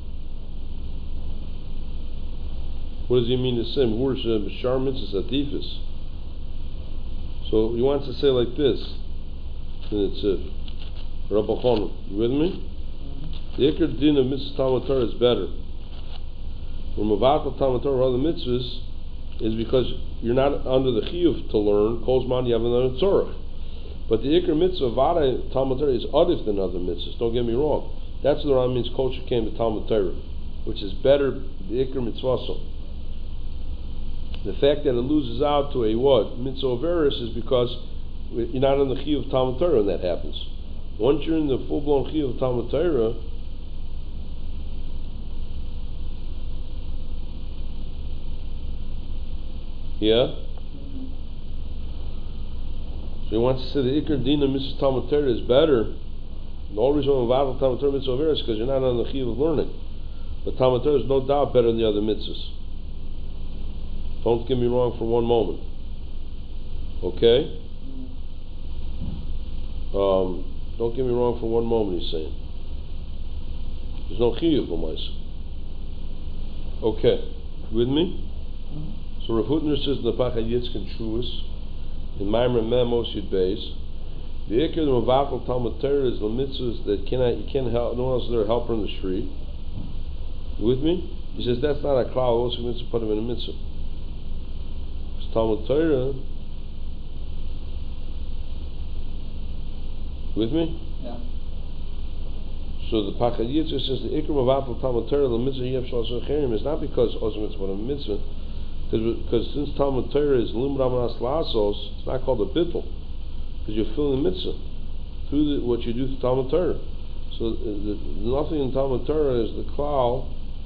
what does he mean to say? B'shar mitzvahs adifis. So he wants to say like this. And it's Rabbi Chonon. You with me? The ikar din of mitzvah Talmud Torah is better. When mevatel Talmud Torah or other mitzvahs is because you're not under the chiyuv to learn. Kol zman you have another tzorach. But the ikar mitzvah vada Talmud Torah is adif than other mitzvahs. Don't get me wrong. That's what the Ram means. Kol sheken to Talmud Torah, which is better. The ikar mitzvah. The fact that it loses out to a what? Mitzvah overis is because you're not in the chiyuv of Talmud Torah when that happens. Once you're in the full-blown chiyuv of Talmud Torah, yeah? So he wants to say the ikar din of mitzvah Talmud Torah is better. The only reason why Talmud Torah mitzvah overis is because you're not on the chiyuv of learning. But Talmud Torah is no doubt better than the other mitzvahs. Don't get me wrong for one moment. Okay? Don't get me wrong for one moment, he's saying. There's no chiyuv l'maisa. Okay, with me? So Rav Hutner says in the Pachad Yitzchak Shuas, in Maimer Memos Yud Beis, the ikar the Mavatal Talmud Torah is the mitzvahs that you can't help, no one else is there to help her in the street. You with me? He says that's not a klal, also mitzvah put him in a mitzvah. It's Talmud Torah. With me? Yeah. So the Pachad Yitzchak says the ikar Mavatal Talmud Torah the mitzvah yev shal acherim is not because also mitzvah put him in a mitzvah. Because since Talmud Torah is limud amanas la'asos, it's not called a bittul, because you're filling the mitzvah through what you do to Talmud Torah. So nothing in Talmud Torah is the klal.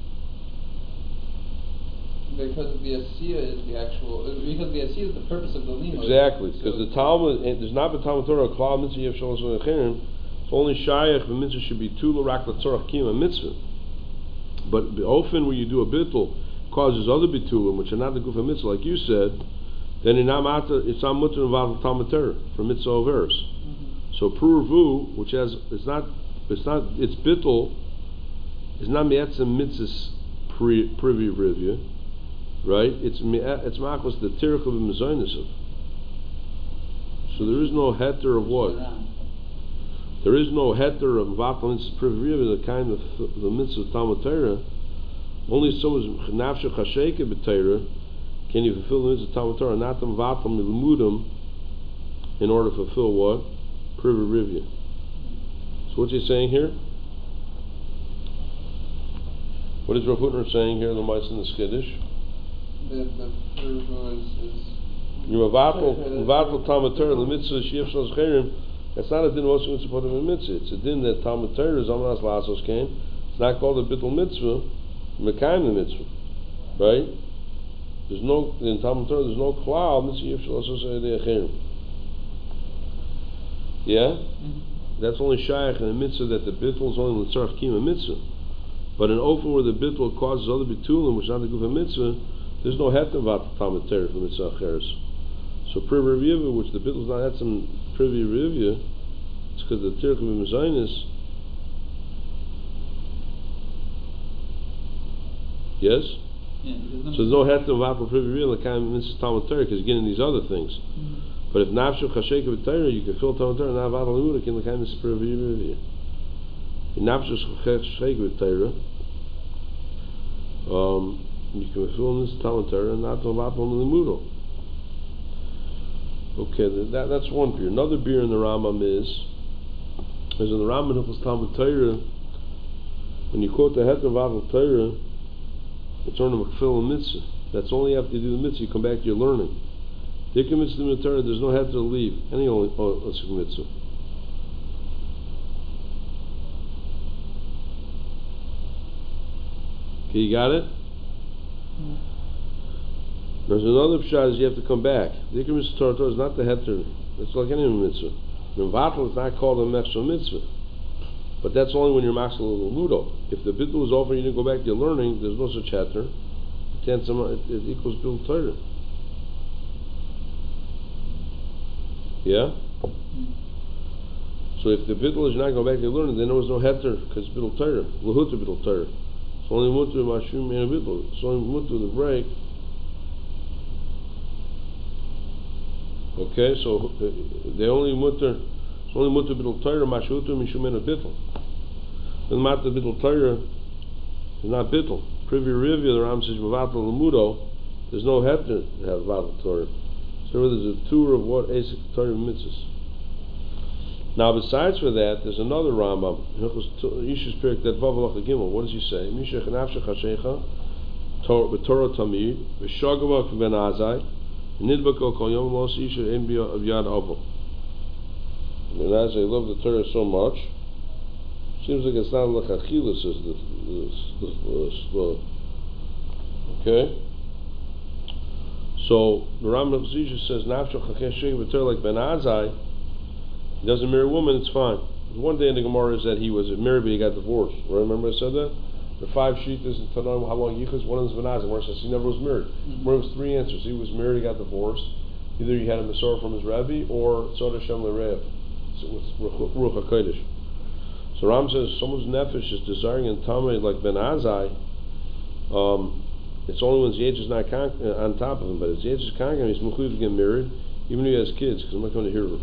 Because the asiyah is the actual. Because the asiyah is the purpose of the limud. Exactly, because the Talmud, there's not the Talmud Torah a klal mitzvah yev shal acherim. It's only shayach the mitzvah should be tula rak l'tzorach kiyum a mitzvah. But often when you do a bittul causes other bitulim, which are not the gufa mitzvah, like you said, then it's not mutter involved with Talmud Torah for mitzvah overs. So pruvu, which has it's bittul, is not mi'etzem mitzvahs privi rivya, right? It's machos the tirach of the mezainis. So there is no heter of what? There is no heter of vatal mitzvahs privi rivya, the kind of the mitzvah of Talmud Torah. Only someone's nafshe chasheke b'Torah can you fulfill the mitzvah of Talmud Torah, not the vatal milmudim, in order to fulfill what? Privi rivya. So what's he saying here? What is Rav Hutner saying here? The mice in the skiddush. The privi is. You're vatal Talmud Torah. The mitzvah sheyev shal acherim. That's not a din also mitzvah put him in mitzvah. It's a din that Talmud Torah zamanas la'asos came. It's not called a bittul mitzvah. Mekayim the mitzvah, right? There's no in Talmud Torah. There's no klal mitzvah yev shal acherim. Yeah, that's only shayach in a mitzvah that the bittul is only l'tzarach kiyum a mitzvah. But in ofen where the bittul causes other bitulim, which is not the gufa mitzvah, there's no heter about the Talmud Torah for mitzvah acheres. So privi rivya, which the bittul is not had some privi rivya, it's because the tirach of mezainis. Yes? Yeah, so there's no heter about the privi rivya, like kind of mitzvah Talmud Torah, because you're getting these other things. But if nafshu chasheka b'Torah, you can fill Talmud Torah, not vatal limud, can like kind of privi rivya. In nafshu chasheka b'Torah, you can fill this Talmud Torah and not vatal limudo. Okay, that's one beer. Another beer in the Rambam is in the Rambam of Talmud Torah, when you quote the heter vatal Torah, it's only a mitzvah. That's only after you do the mitzvah you come back to your learning. Dikka mitzvah in the Torah, there's no heter to leave. Any only mitzvah. Okay, you got it? There's another pshat is you have to come back. The Dikka mitzvah Torah is not the heter. It's like any mitzvah. Vatal is not called a mechshel mitzvah. But that's only when you're machshel l'mudo. If the bittul is over and you didn't go back to your learning, there's no such heter. It equals bittul Torah. Yeah? So if the bittul is not going back to your learning, then there was no heter because bittul Torah. L'huta bittul Torah. It's only mutter mashum and a bittul. It's only mutter the break. Okay, so they only mutter. It's only mutter bittul Torah mashutu mishum and a bittul. Then matter bittul Torah is not bittul. Privi rivya the Ram says v'vatal l'mudo. There's no heter to have vatal Torah. So there's a tour of what Asik Torah mitzvahs. Now besides for that, there's another Rambam. Yishus Perik that Vav Gimel. What does he say? Mishach nafshe chashecha b'Torah tamid v'shagavak ben azai nidbako kol yom lo isha ein b'yad avol. Ben azai love the Torah so much. Seems like it's not like achilas is the okay. So the Rambam Zisha says nafshe chashecha b'Torah like ben azai. He doesn't marry a woman, it's fine. One day in the Gemara is that he was married but he got divorced. Right? Remember I said that? The 5 shittas in Tanaim, how long yichus, one of them is Benazir. Where it says he never was married. Where it was 3 answers. He was married, he got divorced. Either he had a Masorah from his Rabbi or Tzad Hashem L'Rev. So with Ruach HaKodesh. So Ram says someone's nefesh is desiring in Tamei like Ben Azai. It's only when his age is not on top of him, but his age is conquering, he's mechuyev to get married, even if he has kids, because I'm not going to hear him.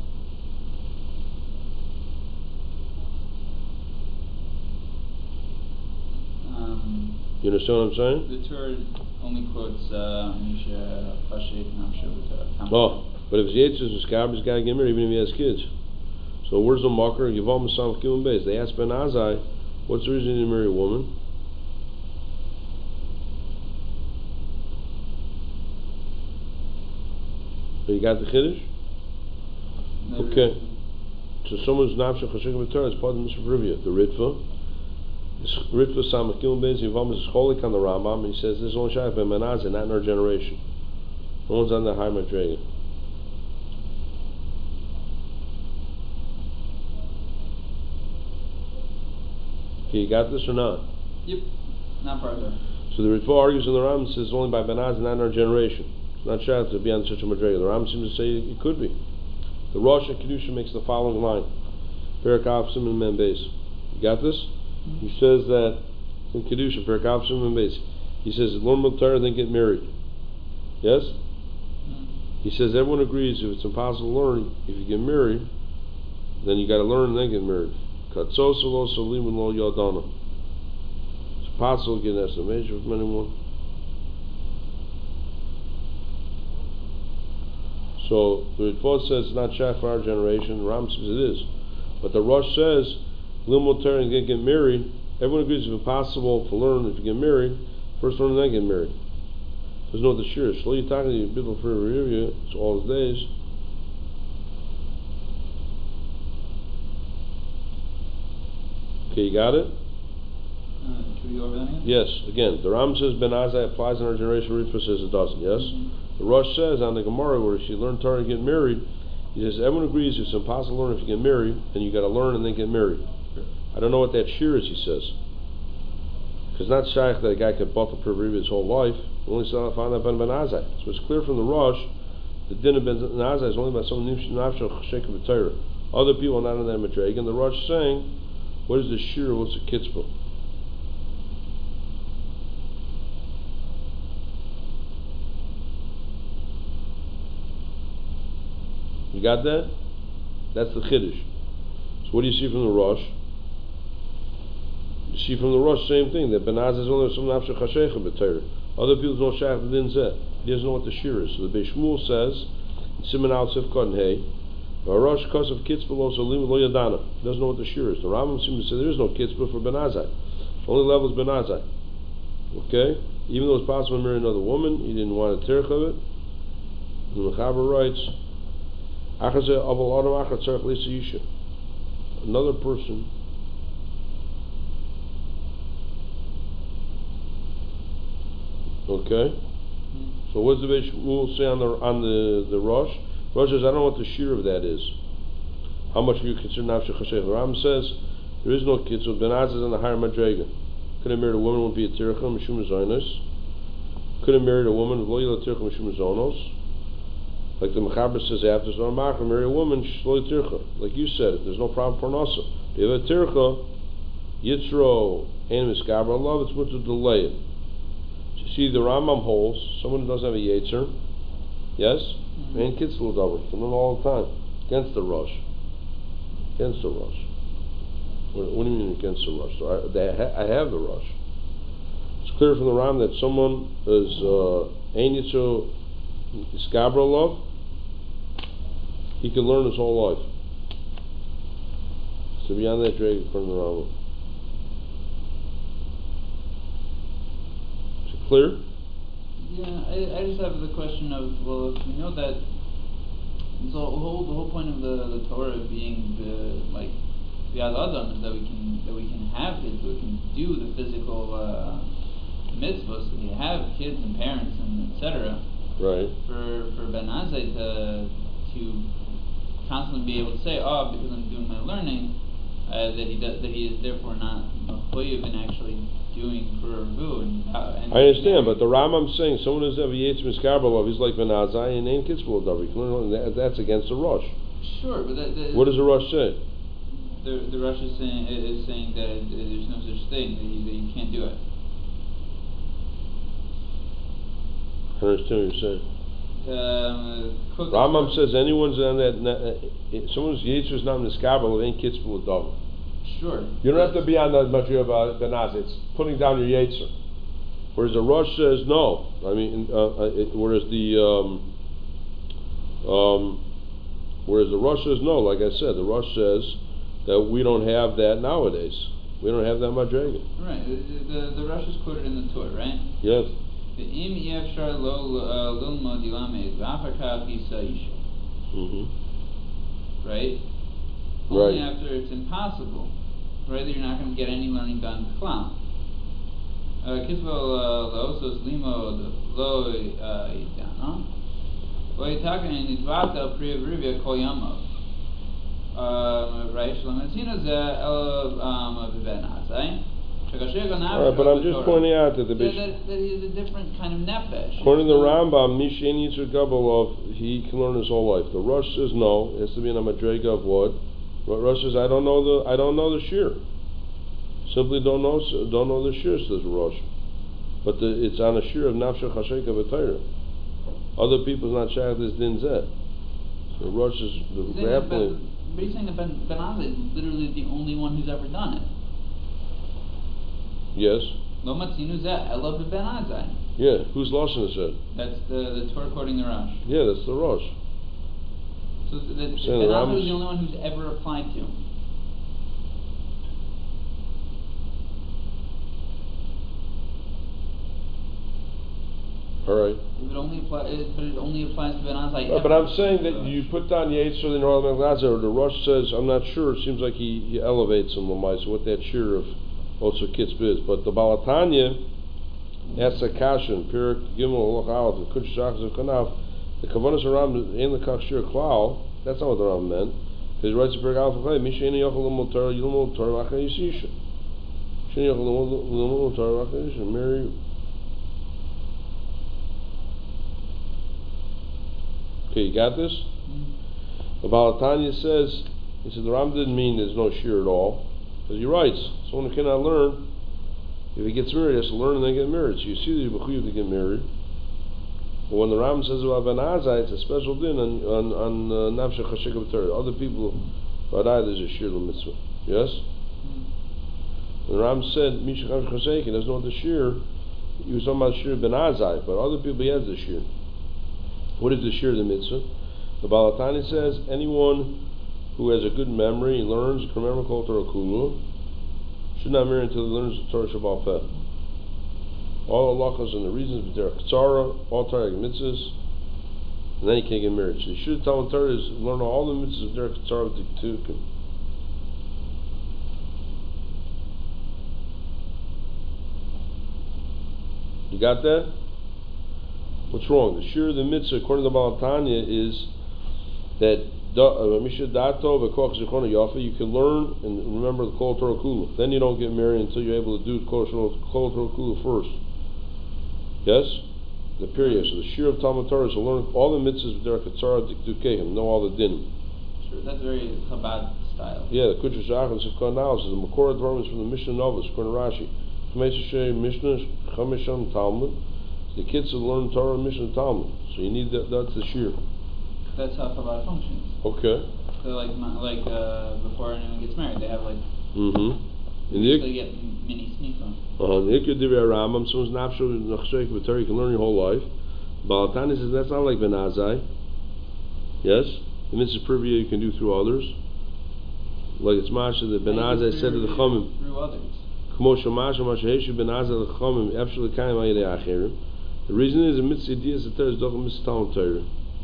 You understand what I'm saying? The Torah only quotes Misha Pashet Namshu. Oh, but if his age is Miskab, he's got to get married, even if he has kids. So where's the Makar? Yivam Masam Kilim Beis. They asked Ben Azai, what's the reason to marry a woman? So you got the Chiddush? Okay. So someone's Nafsha Chashik B'Torah is part of Mr. Rivia, the Ritva. This Ritva Samach Kilim Beis, Yivam is cholik on the Rambam, and he says this is only Shaykh Ben Azai, not in our generation. No one's on the high Madrega. Okay, you got this or not? Yep, not further. So the Ritva argues in the Rambam, says only by Ben Azai, not in our generation. It's not shaykh to be on such a Madrega. The Rambam seems to say it could be. The Rosh and Kedusha makes the following line. Perak Av Siman Mem Beis. You got this? Mm-hmm. He says that in Kedusha, Perak Av Siman Mem Beis, he says, learn Torah, then get married. Yes? Mm-hmm. He says everyone agrees if it's impossible to learn, if you get married, then you got to learn and then get married. It's possible to get an estimation from anyone. So the Ritva says it's not shaykh for our generation. Ram says it is, but the Rosh says Limud Torah and get married. Everyone agrees if it's impossible to learn if you get married, first learn and then get married. There's no the shir. So you're talking to people for a review. It's all his days. Okay, you got it? Should we go over that again? Yes. Again, the Ram says Ben Azai applies in our generation. Ritva says it doesn't. Yes. Mm-hmm. The Rosh says on the Gemara where she learned Torah and get married, he says everyone agrees it's impossible to learn if you get married, and you got to learn and then get married. Sure. I don't know what that shir is. He says because not shaykh that a guy could buff a privilege his whole life. We only found that Ben Azai. So it's clear from the Rosh the din of Ben Azai is only by some nafshel cheshek b'Torah. Other people are not in that madreg, and the Rosh is saying, what is the shir? What's the kitzvah? You got that? That's the Chiddush. So what do you see from the Rosh? You see from the Rosh same thing, that Ben Azai is only some nafshel chasheicha b'Torah. Other people don't shaykh the din zeh. He doesn't know what the shir is. So the Beis Shmuel says, Siman Al Sifkot and Hey, Rosh Kosav Kitzvah Lo Salim Lo Yadana. He doesn't know what the shir is. The Rambam seems to say there is no Kitzvah for Ben Azai. Only level is Ben Azai. Okay? Even though it's possible to marry another woman, he didn't want a terch of it. The Mechaber writes, another person okay. So what does the Beis Shmuel say on the Rosh? Rosh says I don't know what the shir of that is. How much do you consider nafshel chashech? The Ram says there is no kitzur. Ben Azai is on the higher madrega. Could have married a woman, wouldn't be a tircha mishum zonos. Could have married a woman with lo yila tircha mishum zonos. Like the Mechaber says after Zon Machar, marry a woman, shlo tircha. Like you said, there's no problem for nasa. If you have a tircha, yitzro and miskaber love, it's much to delay it. So you see, the Rambam holds someone who doesn't have a yetzer, yes, and kids will double from them all the time against the Rosh. Against the Rosh. What do you mean against the Rosh? So I have the Rosh. It's clear from the Ram that someone is ein yitzo iskabra love. He can learn his whole life. So beyond that, drag according to the Rambam. Is it clear? Yeah, I just have the question of, well, if we know that the whole point of the Torah being the Adam is that we can have kids, we can do the physical mitzvahs, we have kids and parents and etc. Right. For Ben Azai to constantly be able to say, oh, because I'm doing my learning, that he is therefore not mechuyev in actually doing for Revu and I understand, but the Rambam's saying someone who's ever Yetz Miskarbalov, he's like Benazai and ain't Kitzbul Davar. That's against the Rosh. Sure, but what does the Rosh say? The Rosh is saying that there's no such thing, that you can't do it. I understand what you're saying. Rambam says anyone's on that, someone's Yetzer is not Miskarbalov, ain't Kitzbul Davar. Sure. You don't have to be on the Madriya of Benazai. It's putting down your Yetzer. Whereas the Rosh says no. I mean, whereas the Rosh says no. Like I said, the Rosh says that we don't have that nowadays. We don't have that Madriga. Right. The Rosh is quoted in the Torah, right? Yes. Right. Only after it's impossible, right? That you're not going to get any learning done klal. Kitzvah lo sos limo lo yidana lo yitaken nidvata priya v'rivya kol yamav. Right? Shlamatzina ze el v'benazai. Alright, but I'm just pointing out that that he's a different kind of nefesh. According to the Rambam, Mishen Yitzhak Gabalov, he can learn his whole life. The Rosh says no. It has to be in a Madrega of what? Rosh says I don't know the shir. Simply don't know the shir, says Rosh. But it's on a shir of Nafsha Chasheka B'Torah. Other people's not shayach this din zeh. So Rosh is grappling. But he's saying that Benazai is literally the only one who's ever done it. Yes. Lo matzinu zeh ela b'Benazai. Yeah. Whose lashon is that? That's the Torah quoting the Rosh. Yeah, that's the Rosh. So Benazai is the only one who's ever applied to. All right. But it only applies to Benazai. But I'm saying that you put down Yetzer in Rosh Hashanah. The Rosh says, I'm not sure. It seems like he elevates him l'mais. So what that shir of also Kitzbah is. But the Balatanya asks a kashan, Pirik Gimel Loch Aleph, the Kush Shachas of Kanaf. The Kavanas Aram in the Kach Shir Klal. That's not what the Ram meant. Because he writes a Pirik Aleph Chay, Misheni Yochel L'mol Torah Yilmol Torah Lacha Yisisha. Misheni Yochel L'mol Torah Lacha Yisisha. Mary. Okay, you got this? The Balatanya says, he said the Ram didn't mean there's no shir at all. Because he writes, someone who cannot learn, if he gets married, he has to learn and then get married. So you see that you're b'chuyuv to get married. But when the Ram says about Benazai, it's a special din on Nafsha Chasheka B'Torah. Other people, Vadai, there's a shir mitzvah. Yes? The Ram said, Misha Nafsha Chasheka, he doesn't know what the shir. He was talking about shir Benazai, but other people, he has the shir. What is the shir of the mitzvah? The Balatani says, anyone who has a good memory and learns, can remember Kol Torah Kulu, should not marry until he learns the Torah Shabbal Peh. All halachas and the reasons, but they're Ketzara, all Torah mitzvahs, and then he can't get married. So the shir of Talmud Torah is learn all the mitzvahs of their Ketzara T'Ktukim. You got that? What's wrong? The shir of the mitzvah, according to the Balatanya, is that you can learn and remember the Kol Torah Kula. Then you don't get married until you're able to do Kol Torah Kula first. Yes? The period. So the shir of Talmud Torah is to learn all the mitzvahs of their Ketzara Dikdukehim, know all the dinim. Sure, that's very Chabad style. Yeah, the Kudrash Achon Sifkon analysis. The Makor Dvarim is from the Mishnah Novus, according to Rashi. Mishnah Chamisham Talmud. The kids will learn Torah, Mishnah, Talmud. So you need that. That's the shir. That's how Chabad functions. Okay. So like before anyone gets married, they have like. They get mini smicha. The Ikar Divrei Rambam. Someone's nafsho nachshek b'Torah. You can learn your whole life. Balatani says that's not like Benazai. Yes. And this is privia you can do through others. Like it's Masha that Benazai said to the Chomim. Through others. K'mo Shamasha Mashaheshu Benazai the Chomim Efshel L'Kayim Ayidei Acherim. The reason is a mitzvah idea is Torah is doch a mitzvah Talmud Torah.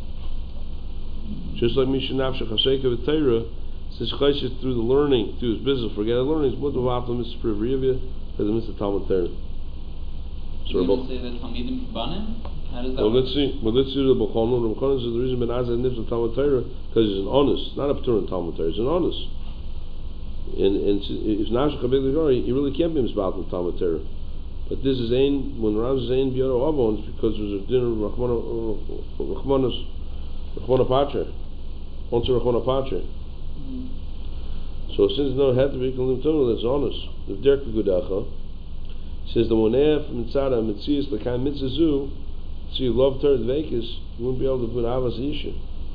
Just like Misha Nafsha Chasheka V'Torah says Chayshit through the learning, through his business, forget the learning, is what the Vafla mitzvah Privriya for the mitzvah Talmud Torah. So you're going to say that Talmidim Kibanim? How does that work? Let's see the B'chonu. The B'chonu says the reason Benazai nifs of Talmud Torah because he's an honest, not a P'tur in Talmud Torah, he's an honest. And if Nafsha Chasheka V'Torah, he really can't be misbouted in Talmud Torah. But this is when Ram says ein biyado avon, it's because there's a dinner Rachmana Patre. Once Rachmana Patre. So since no had to be Kalim Tunnel, that's honest. The Derek Gudacha says the Monef Mitzada Mitzias Lakai Mitzazu, so you love Torah Dvekis, you wouldn't be able to put Avas Isha.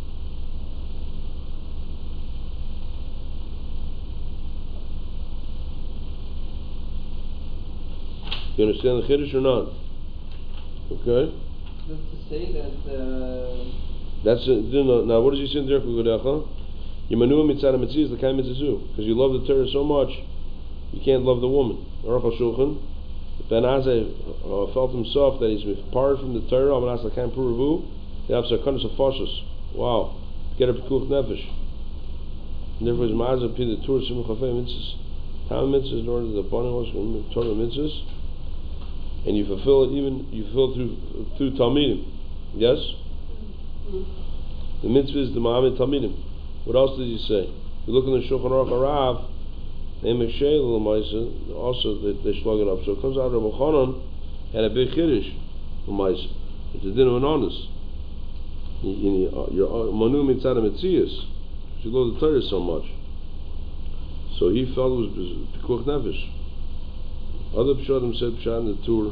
You understand the Chiddush or not? Okay? That's to say that That's now what does he say in Derek Gudacha? Yemanu Mitzada Mitzias Lakai Mitzazu, because you love the Torah so much, you can't love the woman. Aruch HaShulchan, Ben Azai felt himself that he's parted from the Torah. Amanas Lakai Puravu. They have Sarkonis of Foshus. Wow, get a Pekuch Nefesh. And therefore, his Mazah Pin the Torah Simcha Chafei Mitzvahs. Tam Mitzvahs in order to the Bani was Torah Mitzvahs, and you fulfill it through Talmidim. Yes. The Mitzvah is the Ma'amid Talmidim. What else did he say? You look in the Shulchan Aruch Harav, also they slug it up. So it comes out of Rabbi Chanan and a big Kiddush. It's a din of an honest. You're Manu Mitzada Metzias, because you love the Torah so much. So he felt it was Pekuch Nefesh. Other Pshatim said Pshat in the Tur.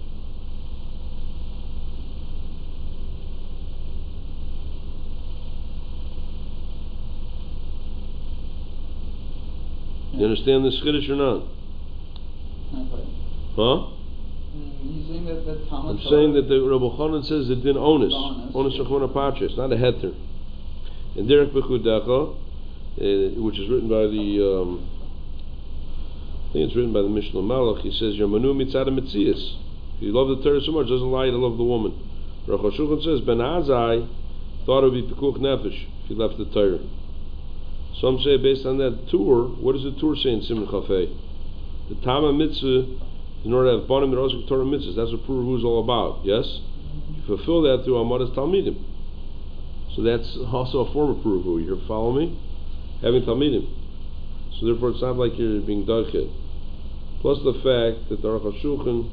You understand this Chiddush or not? Not quite. Huh? He's saying that Talmud I'm saying that the Rabbi Chanan says it din onus Rachmana Patre. It's not a heter. And Derek Bechudacha, which is written by the I think it's written by the Mishnah Malach. He says, "Your manu mitzada mitzias." You love the Torah so much, doesn't allow you to love the woman. Aruch HaShulchan says, Ben Azai thought it would be Pekuch Nefesh if he left the Torah. Some say based on that tour, what does the tour say in Simon Chafei? The Tama Mitzvah, in order to have Banim Merosik Torah Mitzvahs, that's what Puravu is all about, yes? You fulfill that through Amadas Talmidim. So that's also a form of Puravu. You follow me? Having Talmidim. So therefore it's not like you're being dachid. Plus the fact that the Aruch HaShulchan,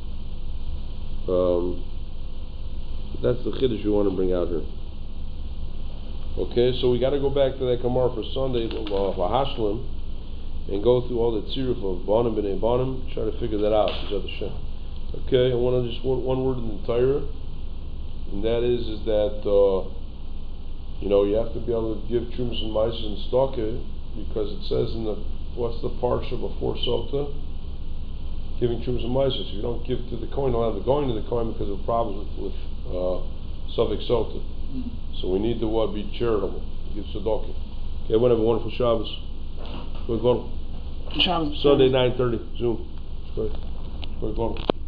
that's the Chiddush you want to bring out here. Okay, so we got to go back to that Gemara for Sunday, Lahashlim, and go through all the tziruf of Banim B'nai Banim, try to figure that out. Okay, I want to just one word in the Torah, and that is that you have to be able to give Trumas and Maises and Stokeh, because it says in the what's the parsha before Sota, giving Trumas and Maises. If you don't give to the Kohen, you'll have the going to the Kohen because of problems with Suffix Sota. So we need to be charitable, give tzedakah. Okay, everyone have a wonderful Shabbos. Go Shabbos. Sunday 9:30 Zoom. Go.